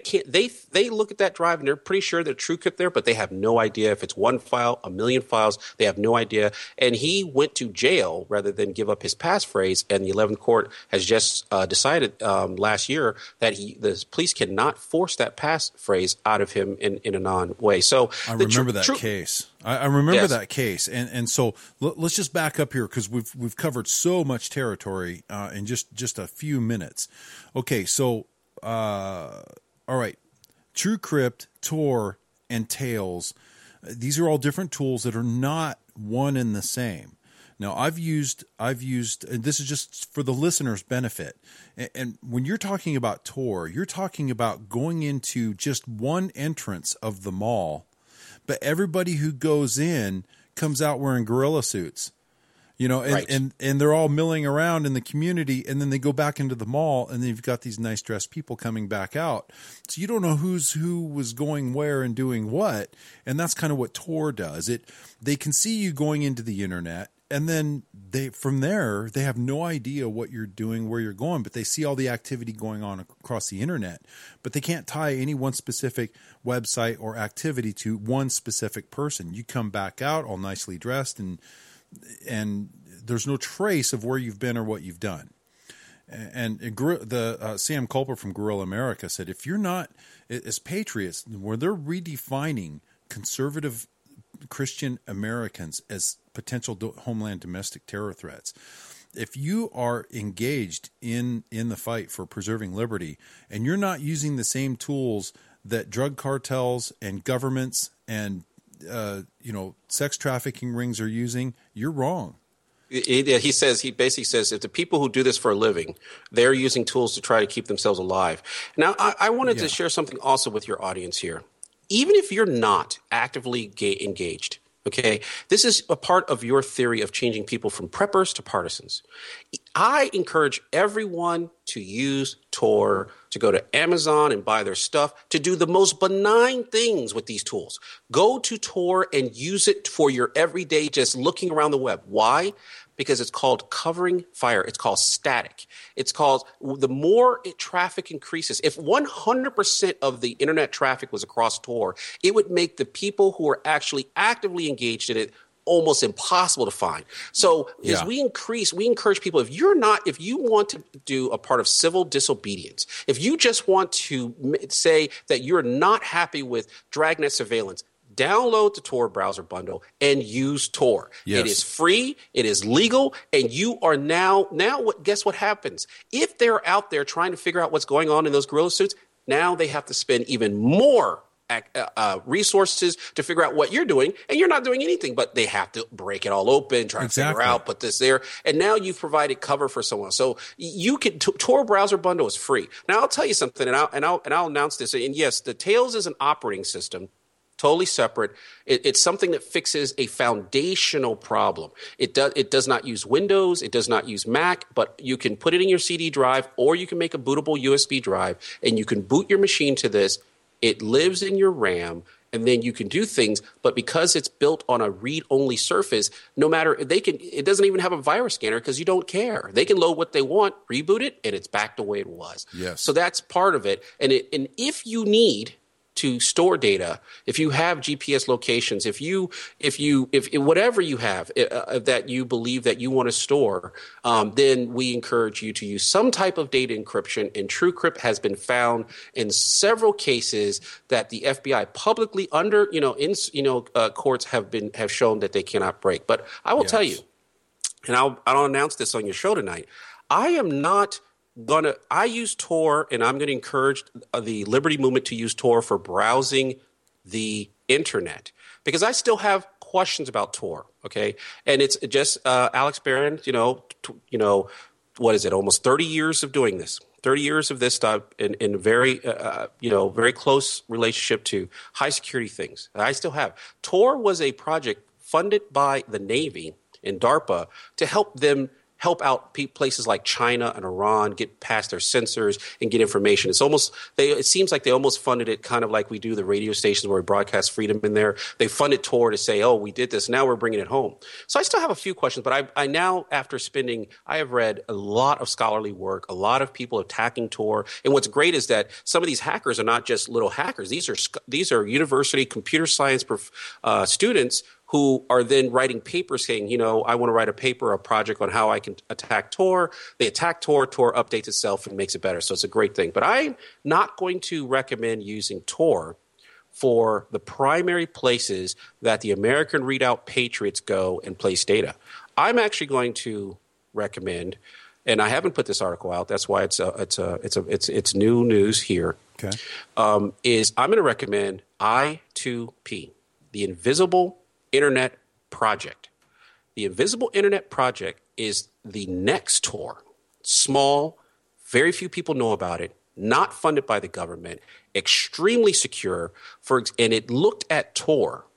They look at that drive and they're pretty sure that TrueCrypt there, but they have no idea if it's one file, a million files. They have no idea. And he went to jail rather than give up his passphrase, and the 11th court has just decided last year that the police cannot force that passphrase out of him in a non-way. So
I remember that case. I remember that case, and so let's just back up here because we've covered so much territory in just a few minutes. Okay, so all right, TrueCrypt, Tor, and Tails. These are all different tools that are not one and the same. Now, I've used, and this is just for the listener's benefit. And when you're talking about Tor, you're talking about going into just one entrance of the mall, but everybody who goes in comes out wearing gorilla suits, and they're all milling around in the community, and then they go back into the mall, and then you've got these nice dressed people coming back out. So you don't know who was going where and doing what, and that's kind of what Tor does. They can see you going into the internet. And then from there, they have no idea what you're doing, where you're going, but they see all the activity going on across the internet. But they can't tie any one specific website or activity to one specific person. You come back out all nicely dressed, and there's no trace of where you've been or what you've done. And Sam Culper from Guerrilla America said, if you're not, as patriots, where they're redefining conservative Christian Americans as potential homeland domestic terror threats, if you are engaged in the fight for preserving liberty and you're not using the same tools that drug cartels and governments and sex trafficking rings are using, you're wrong.
He basically says if the people who do this for a living, they're using tools to try to keep themselves alive. Now, I wanted to share something also with your audience here. Even if you're not actively engaged, okay, this is a part of your theory of changing people from preppers to partisans. I encourage everyone to use Tor, to go to Amazon and buy their stuff, to do the most benign things with these tools. Go to Tor and use it for your everyday just looking around the web. Why? Because it's called covering fire. It's called static. It's called the more traffic increases. If 100% of the internet traffic was across Tor, it would make the people who are actually actively engaged in it almost impossible to find. So as we encourage people, if you want to do a part of civil disobedience, if you just want to say that you're not happy with Dragnet surveillance, download the Tor browser bundle and use Tor. Yes. It is free, it is legal, and you are now guess what happens? If they're out there trying to figure out what's going on in those guerrilla suits, now they have to spend even more resources to figure out what you're doing, and you're not doing anything, but they have to break it all open, try to figure out, put this there, and now you've provided cover for someone. So you can Tor browser bundle is free. Now I'll tell you something, and I'll announce this. And yes, the Tails is an operating system. Totally separate. It's something that fixes a foundational problem. It does not use Windows. It does not use Mac, but you can put it in your CD drive, or you can make a bootable USB drive, and you can boot your machine to this. It lives in your RAM, and then you can do things. But because it's built on a read-only surface, it doesn't even have a virus scanner because you don't care. They can load what they want, reboot it, and it's back the way it was.
Yes.
So that's part of it. And if you need to store data, if you have GPS locations, if whatever you have that you believe that you want to store, then we encourage you to use some type of data encryption. And TrueCrypt has been found in several cases that the FBI publicly courts have shown that they cannot break. But I will tell you, and I'll announce this on your show tonight. I use Tor, and I'm going to encourage the Liberty Movement to use Tor for browsing the internet, because I still have questions about Tor. Okay, and it's just Alex Barron. What is it? Almost 30 years of doing this. 30 years of this stuff in very very close relationship to high security things. I still have. Tor was a project funded by the Navy and DARPA to help out places like China and Iran get past their censors and get information. It seems like they almost funded it kind of like we do the radio stations where we broadcast freedom in there. They funded Tor to say, oh, we did this. Now we're bringing it home. So I still have a few questions, but I now, I have read a lot of scholarly work, a lot of people attacking Tor. And what's great is that some of these hackers are not just little hackers. These are university computer science students who are then writing papers saying, I want to write a project on how I can attack Tor. They attack Tor, Tor updates itself and makes it better. So it's a great thing. But I'm not going to recommend using Tor for the primary places that the American Readout Patriots go and place data. I'm actually going to recommend, and I haven't put this article out, that's why it's new news here.
Okay.
I'm going to recommend I2P, the Invisible Internet Project. The Invisible Internet Project is the next Tor. Small, very few people know about it, not funded by the government, extremely secure. And it looked at Tor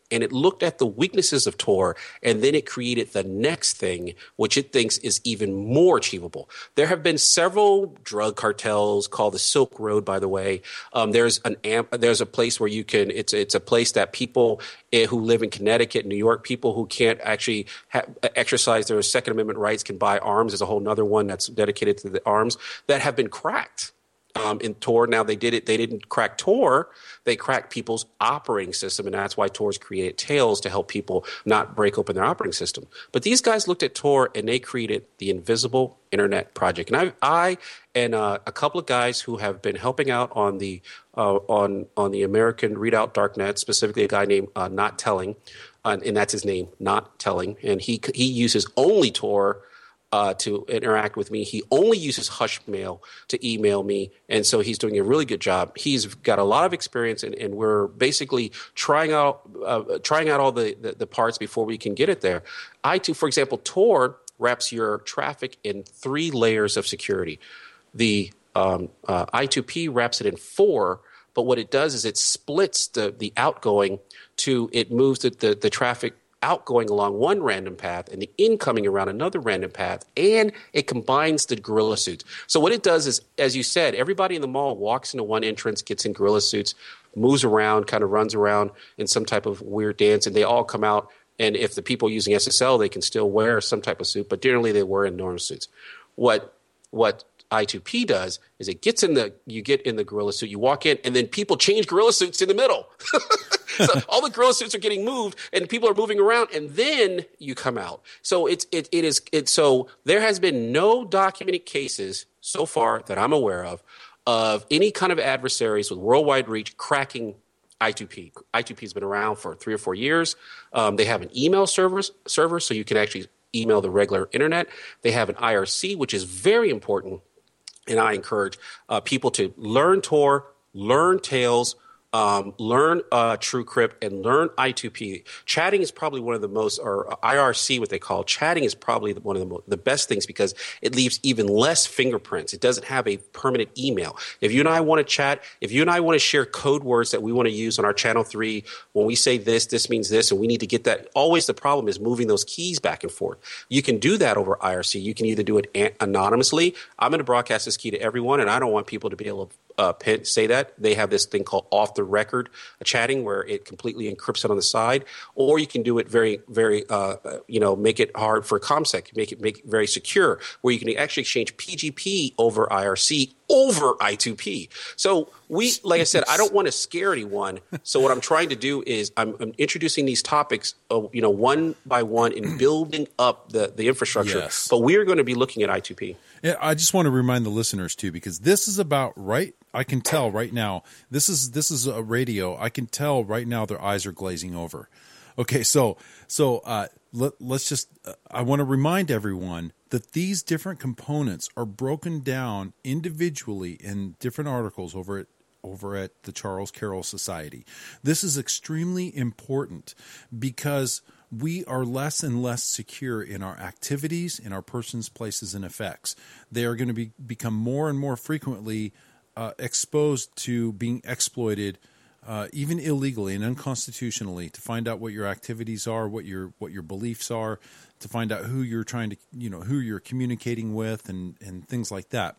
and it looked at the weaknesses of Tor, and then it created the next thing, which it thinks is even more achievable. There have been several drug cartels called the Silk Road, by the way. There's a place where you can. It's a place that people who live in Connecticut, New York, people who can't actually exercise their Second Amendment rights can buy arms. There's a whole other one that's dedicated to the arms that have been cracked. In Tor, now they didn't crack Tor, they cracked people's operating system, and that's why Tor's created Tails to help people not break open their operating system. But these guys looked at Tor and they created the Invisible Internet Project. And I and a couple of guys who have been helping out on the American Readout Darknet, specifically a guy named Not Telling, and that's his name, Not Telling, and he uses only Tor to interact with me. He only uses Hushmail to email me, and so he's doing a really good job. He's got a lot of experience, and we're basically trying out all the parts before we can get it there. For example, Tor wraps your traffic in 3 layers of security. The I2P wraps it in 4, but what it does is it splits the outgoing it moves the traffic outgoing along one random path and the incoming around another random path, and it combines the gorilla suits. So what it does is, as you said, everybody in the mall walks into one entrance, gets in gorilla suits, moves around, kind of runs around in some type of weird dance, and they all come out. And if the people using SSL, they can still wear some type of suit, but generally they wear normal suits. What I2P does is you get in the gorilla suit, you walk in, and then people change gorilla suits in the middle. So all the gorilla suits are getting moved, and people are moving around, and then you come out. So so there has been no documented cases so far that I'm aware of any kind of adversaries with worldwide reach cracking I2P. I2P has been around for 3 or 4 years. They have an email server, so you can actually email the regular internet. They have an IRC, which is very important, and I encourage people to learn Tor, learn Tails, learn TrueCrypt, and learn I2P. Chatting is probably one of the most, or IRC, what they call chatting, is probably one of the best things because it leaves even less fingerprints. It doesn't have a permanent email. If you and I want to chat, if you and I want to share code words that we want to use on our channel 3, when we say this means this, and we need to get that, always the problem is moving those keys back and forth. You can do that over IRC. You can either do it anonymously. I'm going to broadcast this key to everyone, and I don't want people to be able to say that. They have this thing called off the record chatting where it completely encrypts it on the side, or you can do it very, very, make it hard for ComSec, make it very secure, where you can actually exchange PGP over IRC over I2P. So like I said, I don't want to scare anyone. So what I'm trying to do is I'm introducing these topics, one by one, and building up the infrastructure.
Yes.
But we're going to be looking at I2P.
Yeah, I just want to remind the listeners too, because this is about I can tell right now. This is a radio. I can tell right now their eyes are glazing over. Okay, so let's just. I want to remind everyone that these different components are broken down individually in different articles over at the Charles Carroll Society. This is extremely important because we are less and less secure in our activities, in our persons, places, and effects. They are going to become more and more frequently exposed to being exploited, even illegally and unconstitutionally, to find out what your activities are, what your beliefs are, to find out who you're trying to, who you're communicating with, and things like that.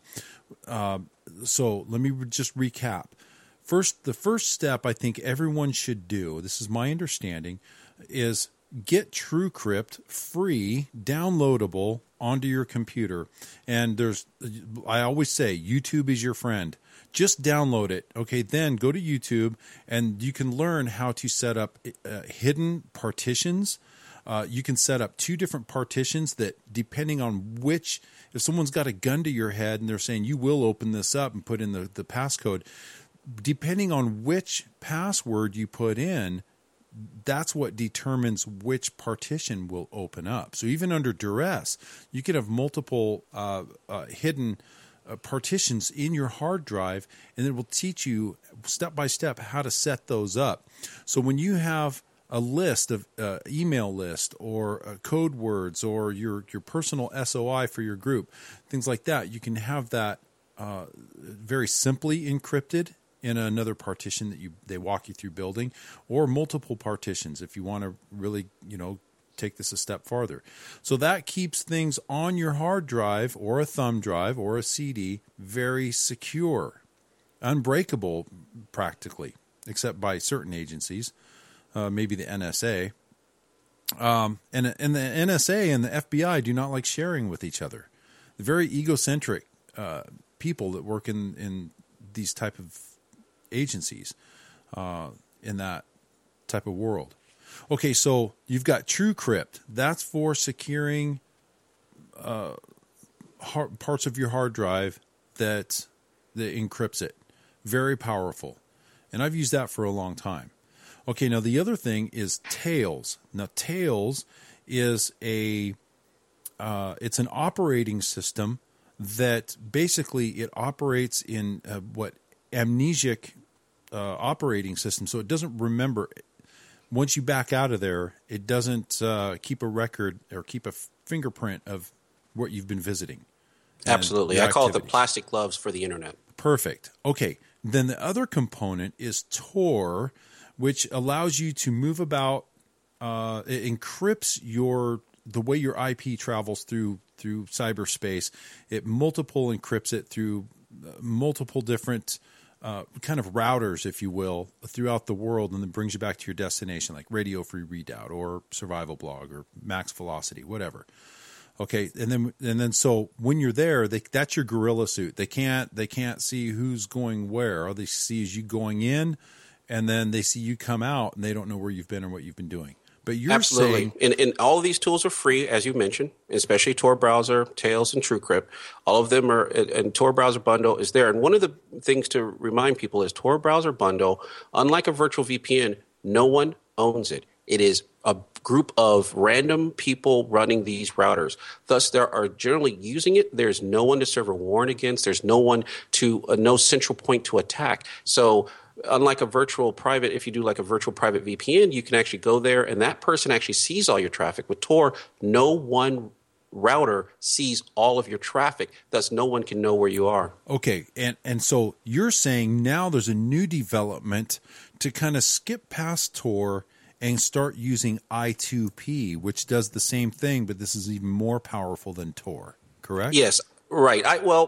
So let me just recap. The first step I think everyone should do, this is my understanding, is get TrueCrypt free, downloadable onto your computer. And I always say, YouTube is your friend. Just download it. Okay, then go to YouTube and you can learn how to set up hidden partitions. You can set up 2 different partitions that, depending on if someone's got a gun to your head and they're saying you will open this up and put in the passcode, depending on which password you put in, that's what determines which partition will open up. So even under duress, you could have multiple hidden partitions in your hard drive, and it will teach you step by step how to set those up. So when you have a list of email list or code words or your personal SOI for your group, things like that, you can have that very simply encrypted in another partition that they walk you through building, or multiple partitions if you want to really, take this a step farther. So that keeps things on your hard drive or a thumb drive or a CD very secure, unbreakable practically, except by certain agencies, maybe the NSA. And the NSA and the FBI do not like sharing with each other. The very egocentric people that work in these type of agencies in that type of world. Okay, so you've got TrueCrypt. That's for securing parts of your hard drive that encrypts it. Very powerful. And I've used that for a long time. Okay, now the other thing is Tails. Now Tails is it's an operating system that basically it operates in amnesic operating system, so it doesn't remember. Once you back out of there, it doesn't keep a record or keep a fingerprint of what you've been visiting.
Absolutely. I call it the plastic gloves for the internet.
Perfect. Okay. Then the other component is Tor, which allows you to move about. It encrypts the way your IP travels through cyberspace. It encrypts it through multiple different kind of routers, if you will, throughout the world, and then brings you back to your destination, like Radio Free Redoubt or Survival Blog or Max Velocity, whatever. Okay, and then so when you're there, that's your gorilla suit. They can't see who's going where. All they see is you going in, and then they see you come out, and they don't know where you've been or what you've been doing. But you're
Absolutely.
saying,
and all of these tools are free, as you mentioned, especially Tor Browser, Tails, and TrueCrypt. All of them are, and Tor Browser Bundle is there. And one of the things to remind people is Tor Browser Bundle, unlike a virtual VPN, no one owns it. It is a group of random people running these routers. Thus, they are generally using it. There's no one to serve a warrant against. There's no one no central point to attack. So unlike a virtual private, if you do like a virtual private VPN, you can actually go there and that person actually sees all your traffic. With Tor, no one router sees all of your traffic. Thus, no one can know where you are.
Okay, and so you're saying now there's a new development to kind of skip past Tor and start using I2P, which does the same thing, but this is even more powerful than Tor, correct?
Yes, right.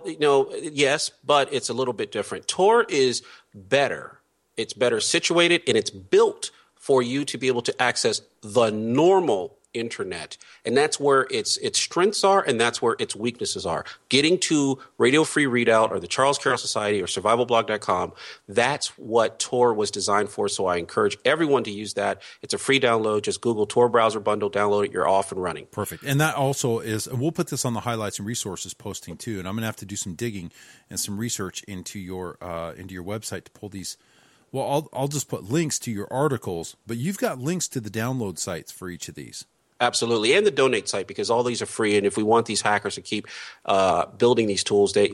Yes, but it's a little bit different. Tor is better. It's better situated, and it's built for you to be able to access the normal internet. And that's where its strengths are, and that's where its weaknesses are. Getting to Radio Free Redoubt or the Charles Carroll Society or survivalblog.com, that's what Tor was designed for, so I encourage everyone to use that. It's a free download. Just Google Tor Browser Bundle, download it, you're off and running.
Perfect. And that also is, and we'll put this on the highlights and resources posting too, and I'm going to have to do some digging and some research into your website to pull these. Well, I'll just put links to your articles, but you've got links to the download sites for each of these.
Absolutely, and the donate site, because all these are free, and if we want these hackers to keep building these tools, they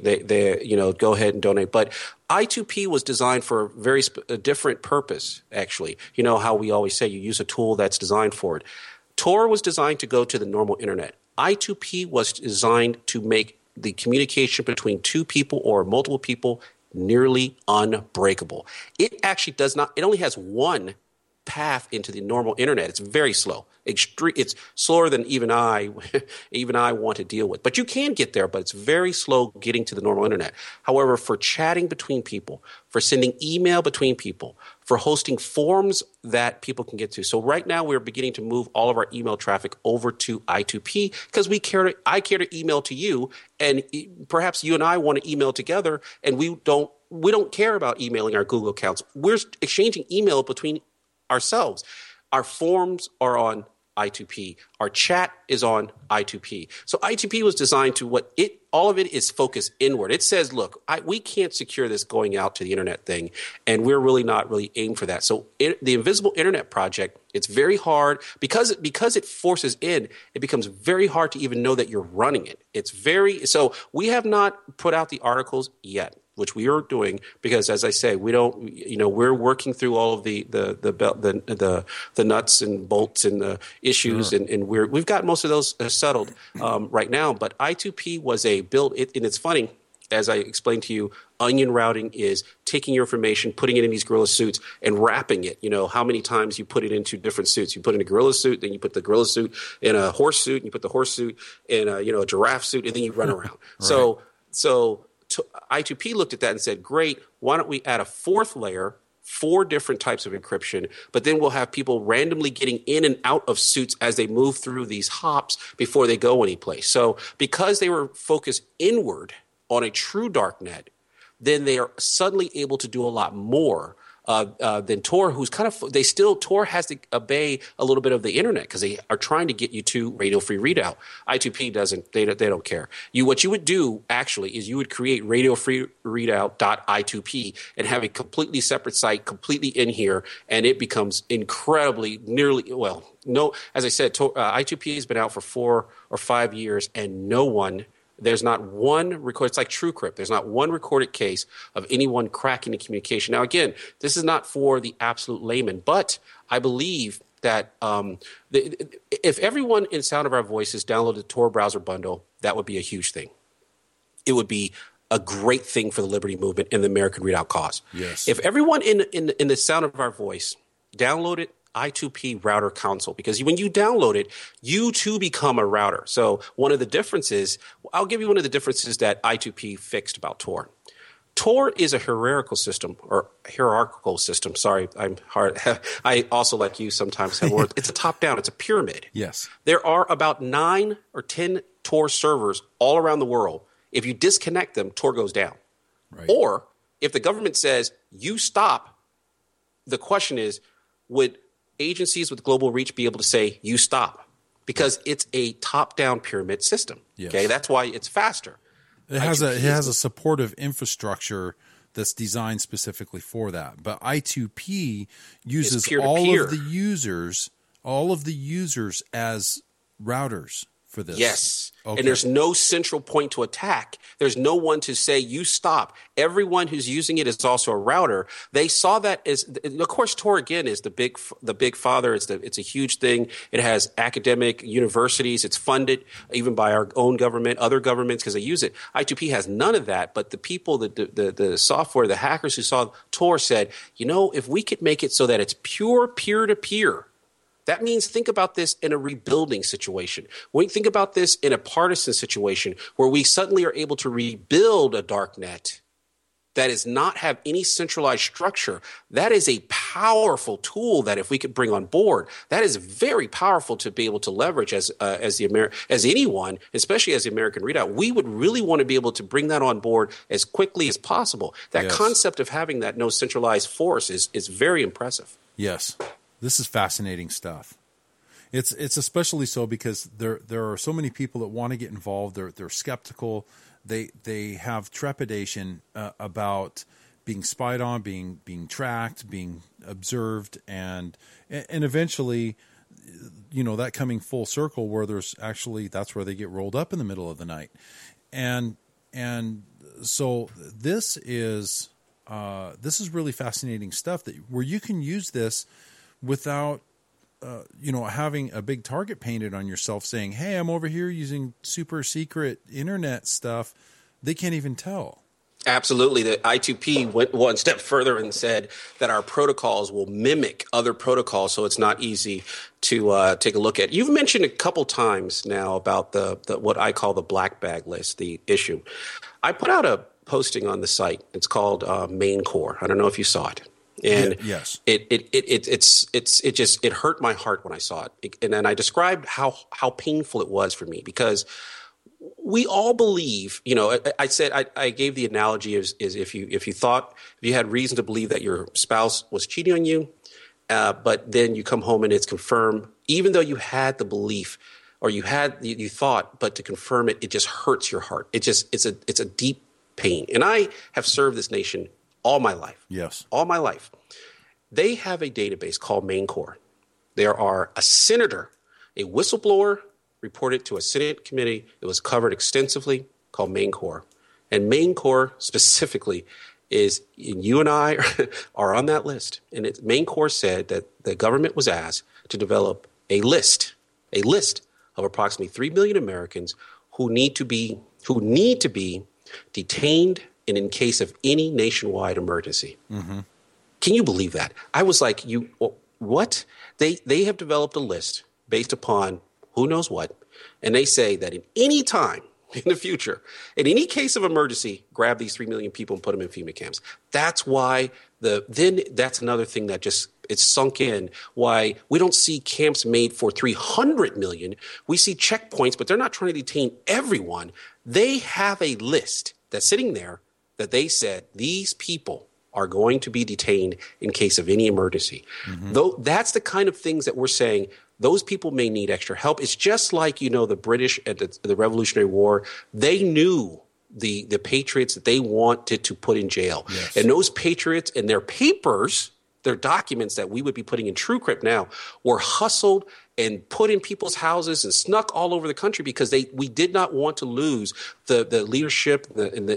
go ahead and donate. But I2P was designed for a different purpose, actually. You know how we always say you use a tool that's designed for it. Tor was designed to go to the normal internet. I2P was designed to make the communication between two people or multiple people nearly unbreakable. It actually does not – it only has one path into the normal internet. It's very slow. It's slower than even I want to deal with. But you can get there, but it's very slow getting to the normal internet. However, for chatting between people, for sending email between people, for hosting forums that people can get to. So right now we're beginning to move all of our email traffic over to I2P because I care to email to you, and perhaps you and I want to email together, and we don't care about emailing our Google accounts. We're exchanging email between ourselves. Our forums are on I2P. Our chat is on I2P. So I2P was designed to all of it is focused inward. It says, look, we can't secure this going out to the internet thing, and we're really not aimed for that. So the Invisible Internet Project, it's very hard because it forces in, it becomes very hard to even know that you're running it. So we have not put out the articles yet, which we are doing because, as I say, we're working through all of the nuts and bolts and the issues,
sure.
and we've got most of those settled right now. But I2P was and it's funny. as I explained to you, onion routing is taking your information, putting it in these gorilla suits, and wrapping it. You know, how many times you put it into different suits. You put in a gorilla suit, then you put the gorilla suit in a horse suit, and you put the horse suit in a, a giraffe suit, and then you run around. Right. So I2P looked at that and said, great, why don't we add a fourth layer, 4 different types of encryption, but then we'll have people randomly getting in and out of suits as they move through these hops before they go anyplace. So because they were focused inward on a true darknet, then they are suddenly able to do a lot more than Tor, who's kind of Tor has to obey a little bit of the internet because they are trying to get you to radio free readout. I2P doesn't. They don't care. What you would do actually is you would create radio free readout.I2P and have a completely separate site, completely in here, and it becomes incredibly as I said, I2P has been out for 4 or 5 years, and there's not one record. It's like TrueCrypt. There's not one recorded case of anyone cracking the communication. Now, again, this is not for the absolute layman, but I believe that if everyone in Sound of Our Voices downloaded the Tor browser bundle, that would be a huge thing. It would be a great thing for the liberty movement and the American Readout cause.
Yes.
If everyone in the Sound of Our Voice downloaded I2P router console, because when you download it, you too become a router. So one of the differences, I'll give you one of the differences that I2P fixed about Tor. Tor is a hierarchical system. Sorry, I'm hard. I also, like you, sometimes have words. It's a top-down. It's a pyramid.
Yes.
There are about 9 or 10 Tor servers all around the world. If you disconnect them, Tor goes down.
Right.
Or if the government says you stop, the question is, would agencies with global reach be able to say you stop? Because it's a top-down pyramid system.
Yes.
Okay, that's why it's faster.
It has a supportive infrastructure that's designed specifically for that. But I2P uses all of the users as routers for this.
Yes.
Okay.
And there's no central point to attack. There's no one to say you stop. Everyone who's using it is also a router. They saw that as, of course, Tor again is the big father. It's a huge thing. It has academic universities. It's funded even by our own government, other governments, because they use it. I2P has none of that. But the people, the software, the hackers who saw Tor said, if we could make it so that it's pure peer-to-peer. That means think about this in a rebuilding situation. When you think about this in a partisan situation where we suddenly are able to rebuild a dark net that does not have any centralized structure, that is a powerful tool that if we could bring on board, that is very powerful to be able to leverage as anyone, especially as the American Readout. We would really want to be able to bring that on board as quickly as possible. That concept of having that no centralized force is very impressive.
Yes. This is fascinating stuff. It's especially so because there are so many people that want to get involved. They're skeptical. They have trepidation about being spied on, being tracked, being observed, and eventually, that coming full circle where that's where they get rolled up in the middle of the night, and so this is really fascinating stuff where you can use this without, having a big target painted on yourself saying, hey, I'm over here using super secret internet stuff. They can't even tell.
Absolutely. The I2P went one step further and said that our protocols will mimic other protocols, so it's not easy to take a look at. You've mentioned a couple times now about the what I call the black bag list, the issue. I put out a posting on the site. It's called Main Core. I don't know if you saw it. And
yes,
it hurt my heart when I saw it. And then I described how painful it was for me because we all believe, I said, I gave the analogy is if you had reason to believe that your spouse was cheating on you, but then you come home and it's confirmed, even though you had the belief or you thought, but to confirm it, it just hurts your heart. It's a deep pain. And I have served this nation all my life.
Yes.
All my life. They have a database called Main Core. There are a senator, a whistleblower reported to a Senate committee. It was covered extensively called Main Core. And Main Core specifically is, you and I are on that list. And Main Core said that the government was asked to develop a list of approximately 3 million Americans who need to be detained and in case of any nationwide emergency.
Mm-hmm.
Can you believe that? I was like, what? They have developed a list based upon who knows what, and they say that in any time in the future, in any case of emergency, grab these 3 million people and put them in FEMA camps. That's why that's another thing that just it's sunk in why we don't see camps made for 300 million. We see checkpoints, but they're not trying to detain everyone. They have a list that's sitting there that they said these people are going to be detained in case of any emergency. Mm-hmm. Though that's the kind of things that we're saying those people may need extra help. It's just like, the British at the Revolutionary War, they knew the patriots that they wanted to put in jail. Yes. And those patriots and their papers, their documents that we would be putting in TrueCrypt now, were hustled and put in people's houses and snuck all over the country because we did not want to lose the leadership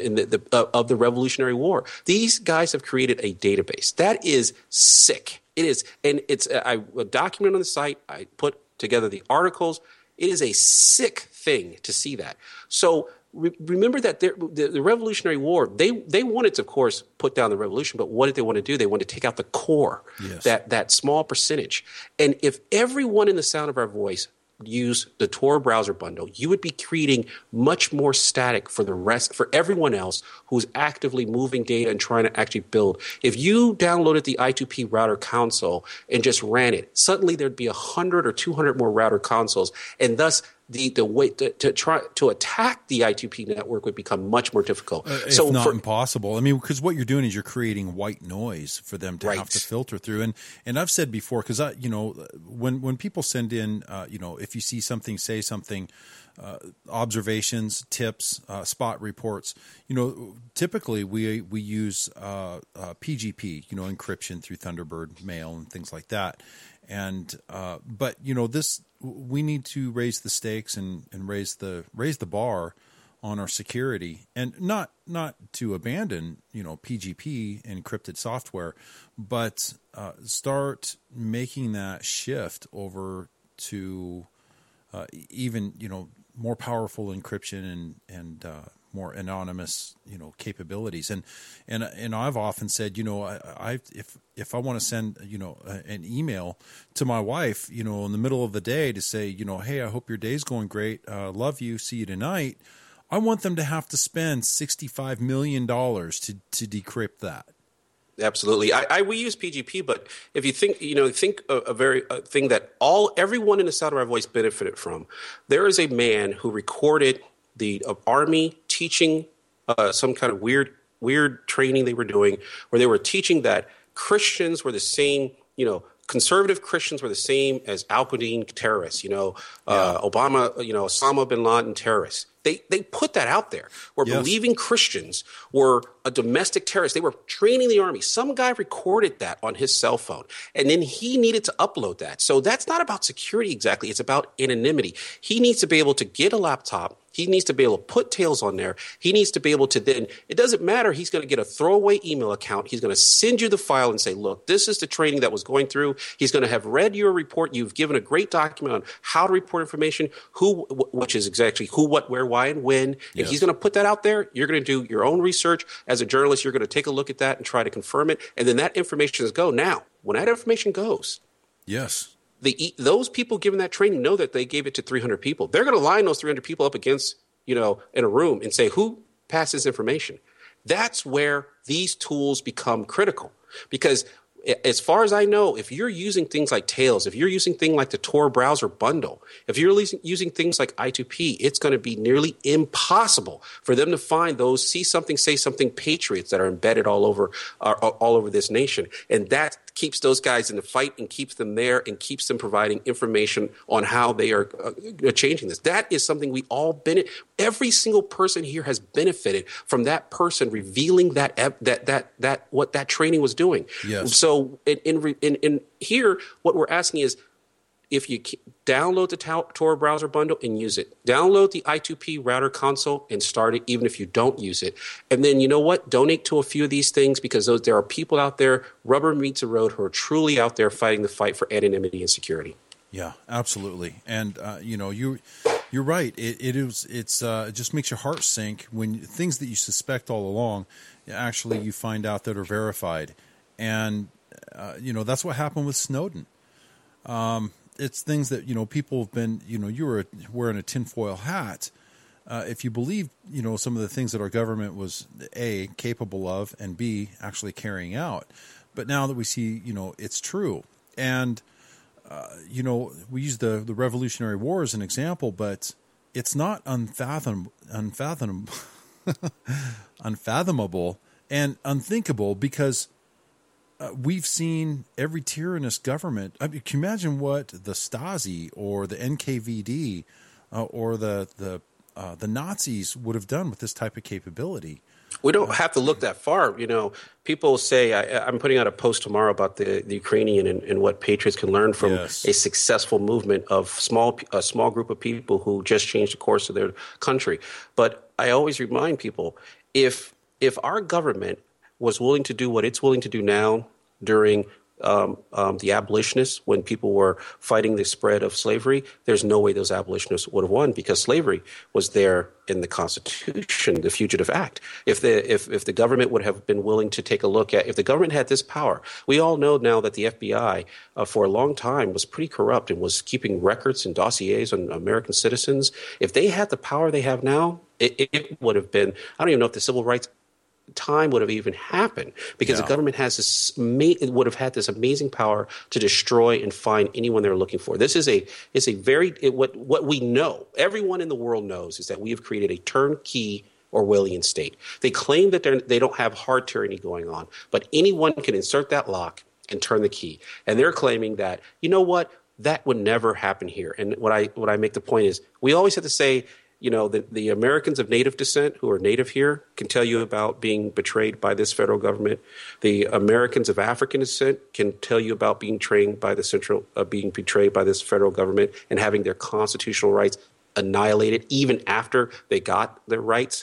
of the Revolutionary War. These guys have created a database. That is sick. It is. And it's I document on the site. I put together the articles. It is a sick thing to see that. So remember that the Revolutionary War, they wanted to, of course, put down the revolution, but what did they want to do? They wanted to take out the core, yes. that small percentage. And if everyone in the sound of our voice use the Tor browser bundle, you would be creating much more static for everyone else who's actively moving data and trying to actually build. If you downloaded the I2P router console and just ran it, suddenly there'd be 100 or 200 more router consoles, and thus the way to try to attack the I2P network would become much more difficult.
If not impossible. I mean, because what you're doing is you're creating white noise for them to have to filter through. And I've said before, because when people send in, if you see something, say something, observations, tips, spot reports, typically we use PGP, encryption through Thunderbird mail and things like that. And but we need to raise the stakes and raise the bar on our security, and not to abandon PGP encrypted software, but start making that shift over to even more powerful encryption and more anonymous capabilities. And I've often said if I want to send an email to my wife in the middle of the day to say hey, I hope your day's going great, love you, see you tonight, I want them to have to spend $65 million to decrypt that.
Absolutely. We use PGP, but if you think, a thing that everyone in the sound of our voice benefited from. There is a man who recorded the Army teaching some kind of weird training they were doing, where they were teaching that Christians were the same, conservative Christians were the same as Al Qaeda terrorists, Obama, Osama bin Laden terrorists. They put that out there where believing Christians were a domestic terrorist. They were training the army. Some guy recorded that on his cell phone, and then he needed to upload that. So that's not about security exactly. It's about anonymity. He needs to be able to get a laptop. He needs to be able to put Tails on there. He needs to be able to then, it doesn't matter. He's going to get a throwaway email account. He's going to send you the file and say, look, this is the training that was going through. He's going to have read your report. You've given a great document on how to report information, which is exactly who, what, where, why, and when. Yes. And he's going to put that out there. You're going to do your own research. As a journalist, you're going to take a look at that and try to confirm it. And then that information is go. Now, when that information goes,
yes,
those people given that training know that they gave it to 300 people. They're going to line those 300 people up against, in a room and say, who passed this information? That's where these tools become critical. Because as far as I know, if you're using things like Tails, if you're using things like the Tor browser bundle, if you're using things like I2P, it's going to be nearly impossible for them to find those see something, say something patriots that are embedded all over this nation. And that keeps those guys in the fight and keeps them there and keeps them providing information on how they are changing this. That is something we all benefit. Every single person here has benefited from that person revealing that what that training was doing.
Yes.
So in here, what we're asking is, if you download the Tor browser bundle and use it, download the I2P router console and start it, even if you don't use it. And then, you know what? Donate to a few of these things, because there are people out there, rubber meets the road, who are truly out there fighting the fight for anonymity and security.
Yeah, absolutely. And, You're right. It just makes your heart sink when things that you suspect all along, actually you find out that are verified. And, that's what happened with Snowden. It's things that, people have been, you were wearing a tinfoil hat. If you believe, some of the things that our government was, A, capable of, and B, actually carrying out. But now that we see, it's true. And, we use the Revolutionary War as an example, but it's not unfathomable and unthinkable because we've seen every tyrannous government. I mean, can you imagine what the Stasi or the NKVD or the Nazis would have done with this type of capability?
We don't have to look that far. People say, I'm putting out a post tomorrow about the Ukrainian and what patriots can learn from a successful movement of a small group of people who just changed the course of their country. But I always remind people, if our government was willing to do what it's willing to do now during the abolitionists, when people were fighting the spread of slavery, there's no way those abolitionists would have won because slavery was there in the Constitution, the Fugitive Act. If the government would have been willing to take a look at, if the government had this power, we all know now that the FBI for a long time was pretty corrupt and was keeping records and dossiers on American citizens. If they had the power they have now, it would have been, I don't even know if the civil rights time would have even happened because the government has would have had this amazing power to destroy and find anyone they're looking for. This is what we know, everyone in the world knows, is that we have created a turnkey Orwellian state. They claim that they don't have hard tyranny going on, but anyone can insert that lock and turn the key. And they're claiming that, that would never happen here. And what I make the point is, we always have to say, the Americans of native descent who are native here can tell you about being betrayed by this federal government. The Americans of African descent can tell you about being betrayed by this federal government and having their constitutional rights annihilated even after they got their rights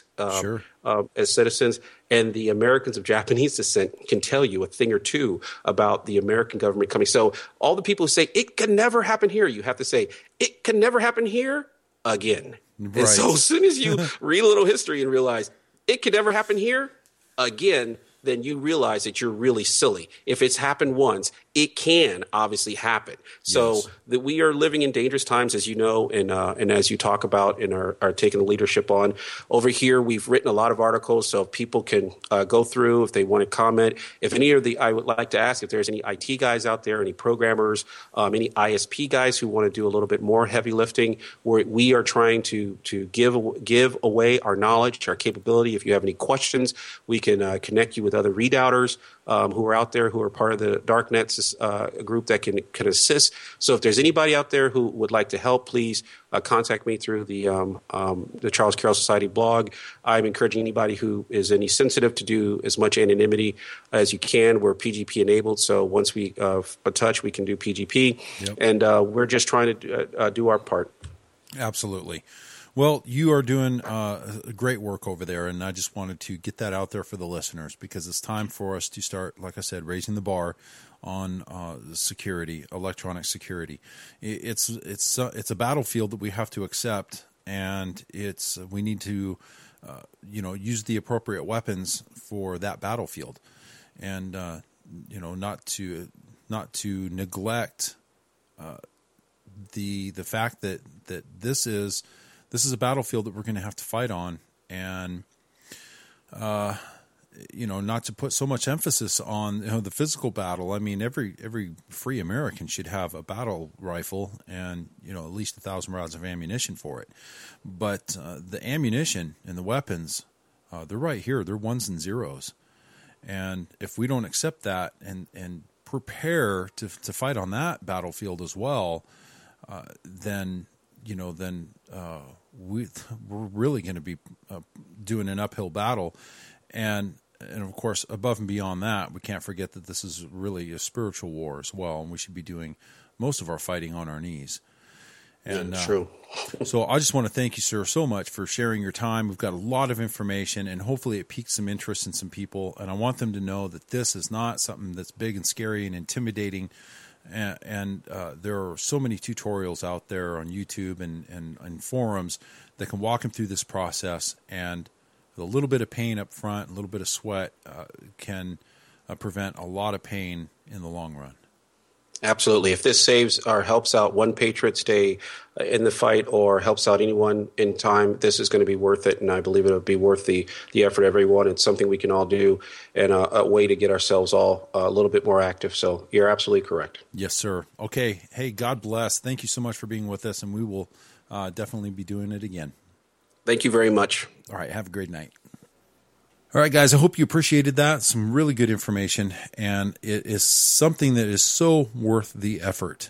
as citizens. And the Americans of Japanese descent can tell you a thing or two about the American government coming. So all the people who say it can never happen here, you have to say it can never happen here again. Right. And so as soon as you read a little history and realize it could never happen here again, then you realize that you're really silly. If it's happened once, it can obviously happen. So that we are living in dangerous times, as you know, and as you talk about and are taking the leadership on. Over here, we've written a lot of articles, so people can go through if they want to comment. If I would like to ask if there's any IT guys out there, any programmers, any ISP guys who want to do a little bit more heavy lifting. We are trying to give away our knowledge, our capability. If you have any questions, we can connect you with other redoubters who are out there who are part of the Darknets group that can assist. So if there's anybody out there who would like to help, please contact me through the Charles Carroll Society blog. I'm encouraging anybody who is any sensitive to do as much anonymity as you can. We're PGP enabled, so once we touch, we can do PGP. Yep. And we're just trying to do our part.
Absolutely. Well, you are doing great work over there, and I just wanted to get that out there for the listeners because it's time for us to start, like I said, raising the bar on security, electronic security. It's a battlefield that we have to accept, and we need to use the appropriate weapons for that battlefield, and not to neglect the fact that this is a battlefield that we're going to have to fight on, and not to put so much emphasis on the physical battle. I mean, every free American should have a battle rifle and at least 1,000 rounds of ammunition for it. But the ammunition and the weapons, they're right here. They're ones and zeros, and if we don't accept that and prepare to fight on that battlefield as well, then we're really going to be doing an uphill battle. And of course, above and beyond that, we can't forget that this is really a spiritual war as well, and we should be doing most of our fighting on our knees. And
true.
So I just want to thank you, sir, so much for sharing your time. We've got a lot of information, and hopefully it piques some interest in some people. And I want them to know that this is not something that's big and scary and intimidating. And there are so many tutorials out there on YouTube and forums that can walk them through this process. And a little bit of pain up front, a little bit of sweat can prevent a lot of pain in the long run.
Absolutely. If this saves or helps out one Patriot stay in the fight or helps out anyone in time, this is going to be worth it. And I believe it'll be worth the effort, everyone. It's something we can all do and a way to get ourselves all a little bit more active. So you're absolutely correct.
Yes, sir. Okay. Hey, God bless. Thank you so much for being with us, and we will definitely be doing it again.
Thank you very much.
All right. Have a great night. All right, guys, I hope you appreciated that. Some really good information, and it is something that is so worth the effort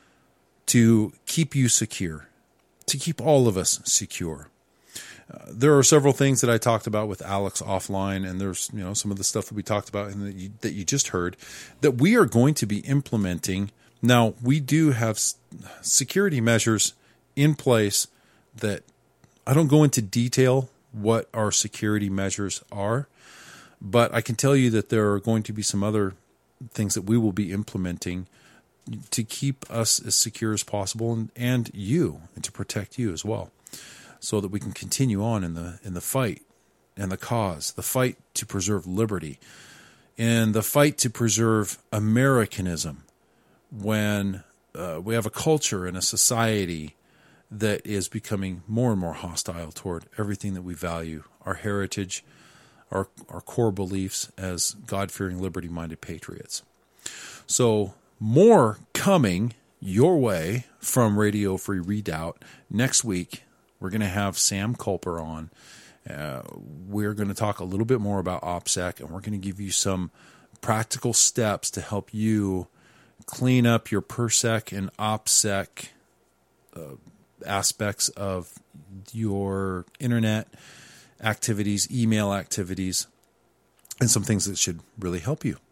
to keep you secure, to keep all of us secure. There are several things that I talked about with Alex offline, and there's some of the stuff that we talked about and that you just heard that we are going to be implementing. Now, we do have security measures in place that I don't go into detail what our security measures are, but I can tell you that there are going to be some other things that we will be implementing to keep us as secure as possible and to protect you as well, so that we can continue on in the fight and the cause, the fight to preserve liberty and the fight to preserve Americanism when we have a culture and a society that is becoming more and more hostile toward everything that we value, our heritage, our core beliefs as God-fearing, liberty-minded patriots. So more coming your way from Radio Free Redoubt. Next week, we're going to have Sam Culper on. We're going to talk a little bit more about OPSEC, and we're going to give you some practical steps to help you clean up your PERSEC and OPSEC aspects of your internet activities, email activities, and some things that should really help you.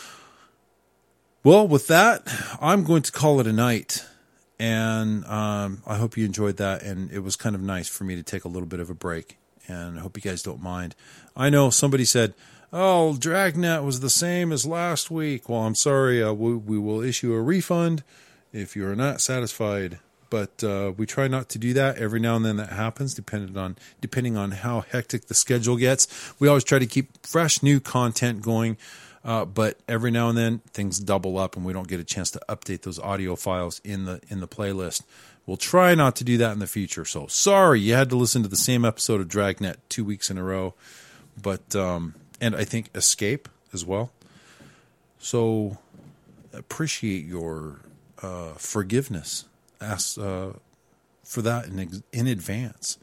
Well, with that, I'm going to call it a night, and I hope you enjoyed that, and it was kind of nice for me to take a little bit of a break, and I hope you guys don't mind. I know somebody said, oh, Dragnet was the same as last week. Well, I'm sorry, we will issue a refund if you are not satisfied. But we try not to do that. Every now and then that happens, depending on how hectic the schedule gets. We always try to keep fresh, new content going, but every now and then things double up, and we don't get a chance to update those audio files in the playlist. We'll try not to do that in the future. So sorry you had to listen to the same episode of Dragnet 2 weeks in a row, but and I think Escape as well. So appreciate your forgiveness. Ask for that in advance,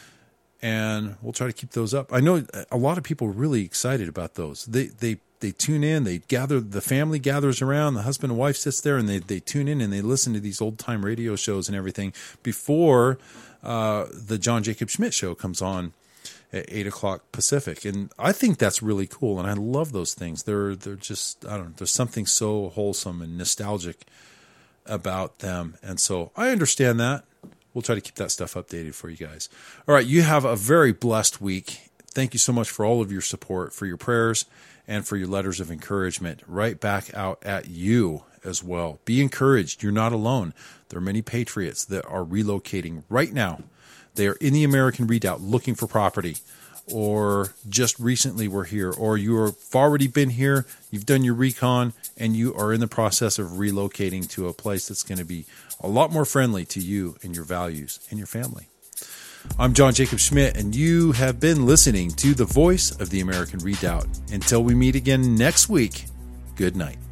and we'll try to keep those up. I know a lot of people are really excited about those. They tune in, they gather, the family gathers around, the husband and wife sits there, and they tune in and they listen to these old time radio shows and everything before the John Jacob Schmidt show comes on at 8:00 Pacific. And I think that's really cool, and I love those things. They're just, I don't know, there's something so wholesome and nostalgic about them. And so I understand that. We'll try to keep that stuff updated for you guys. All right. You have a very blessed week. Thank you so much for all of your support, for your prayers, and for your letters of encouragement right back out at you as well. Be encouraged. You're not alone. There are many patriots that are relocating right now. They are in the American Redoubt looking for property, or just recently were here, or you have already been here, you've done your recon, and you are in the process of relocating to a place that's going to be a lot more friendly to you and your values and your family. I'm John Jacob Schmidt, and you have been listening to the voice of the American Redoubt. Until we meet again next week, good night.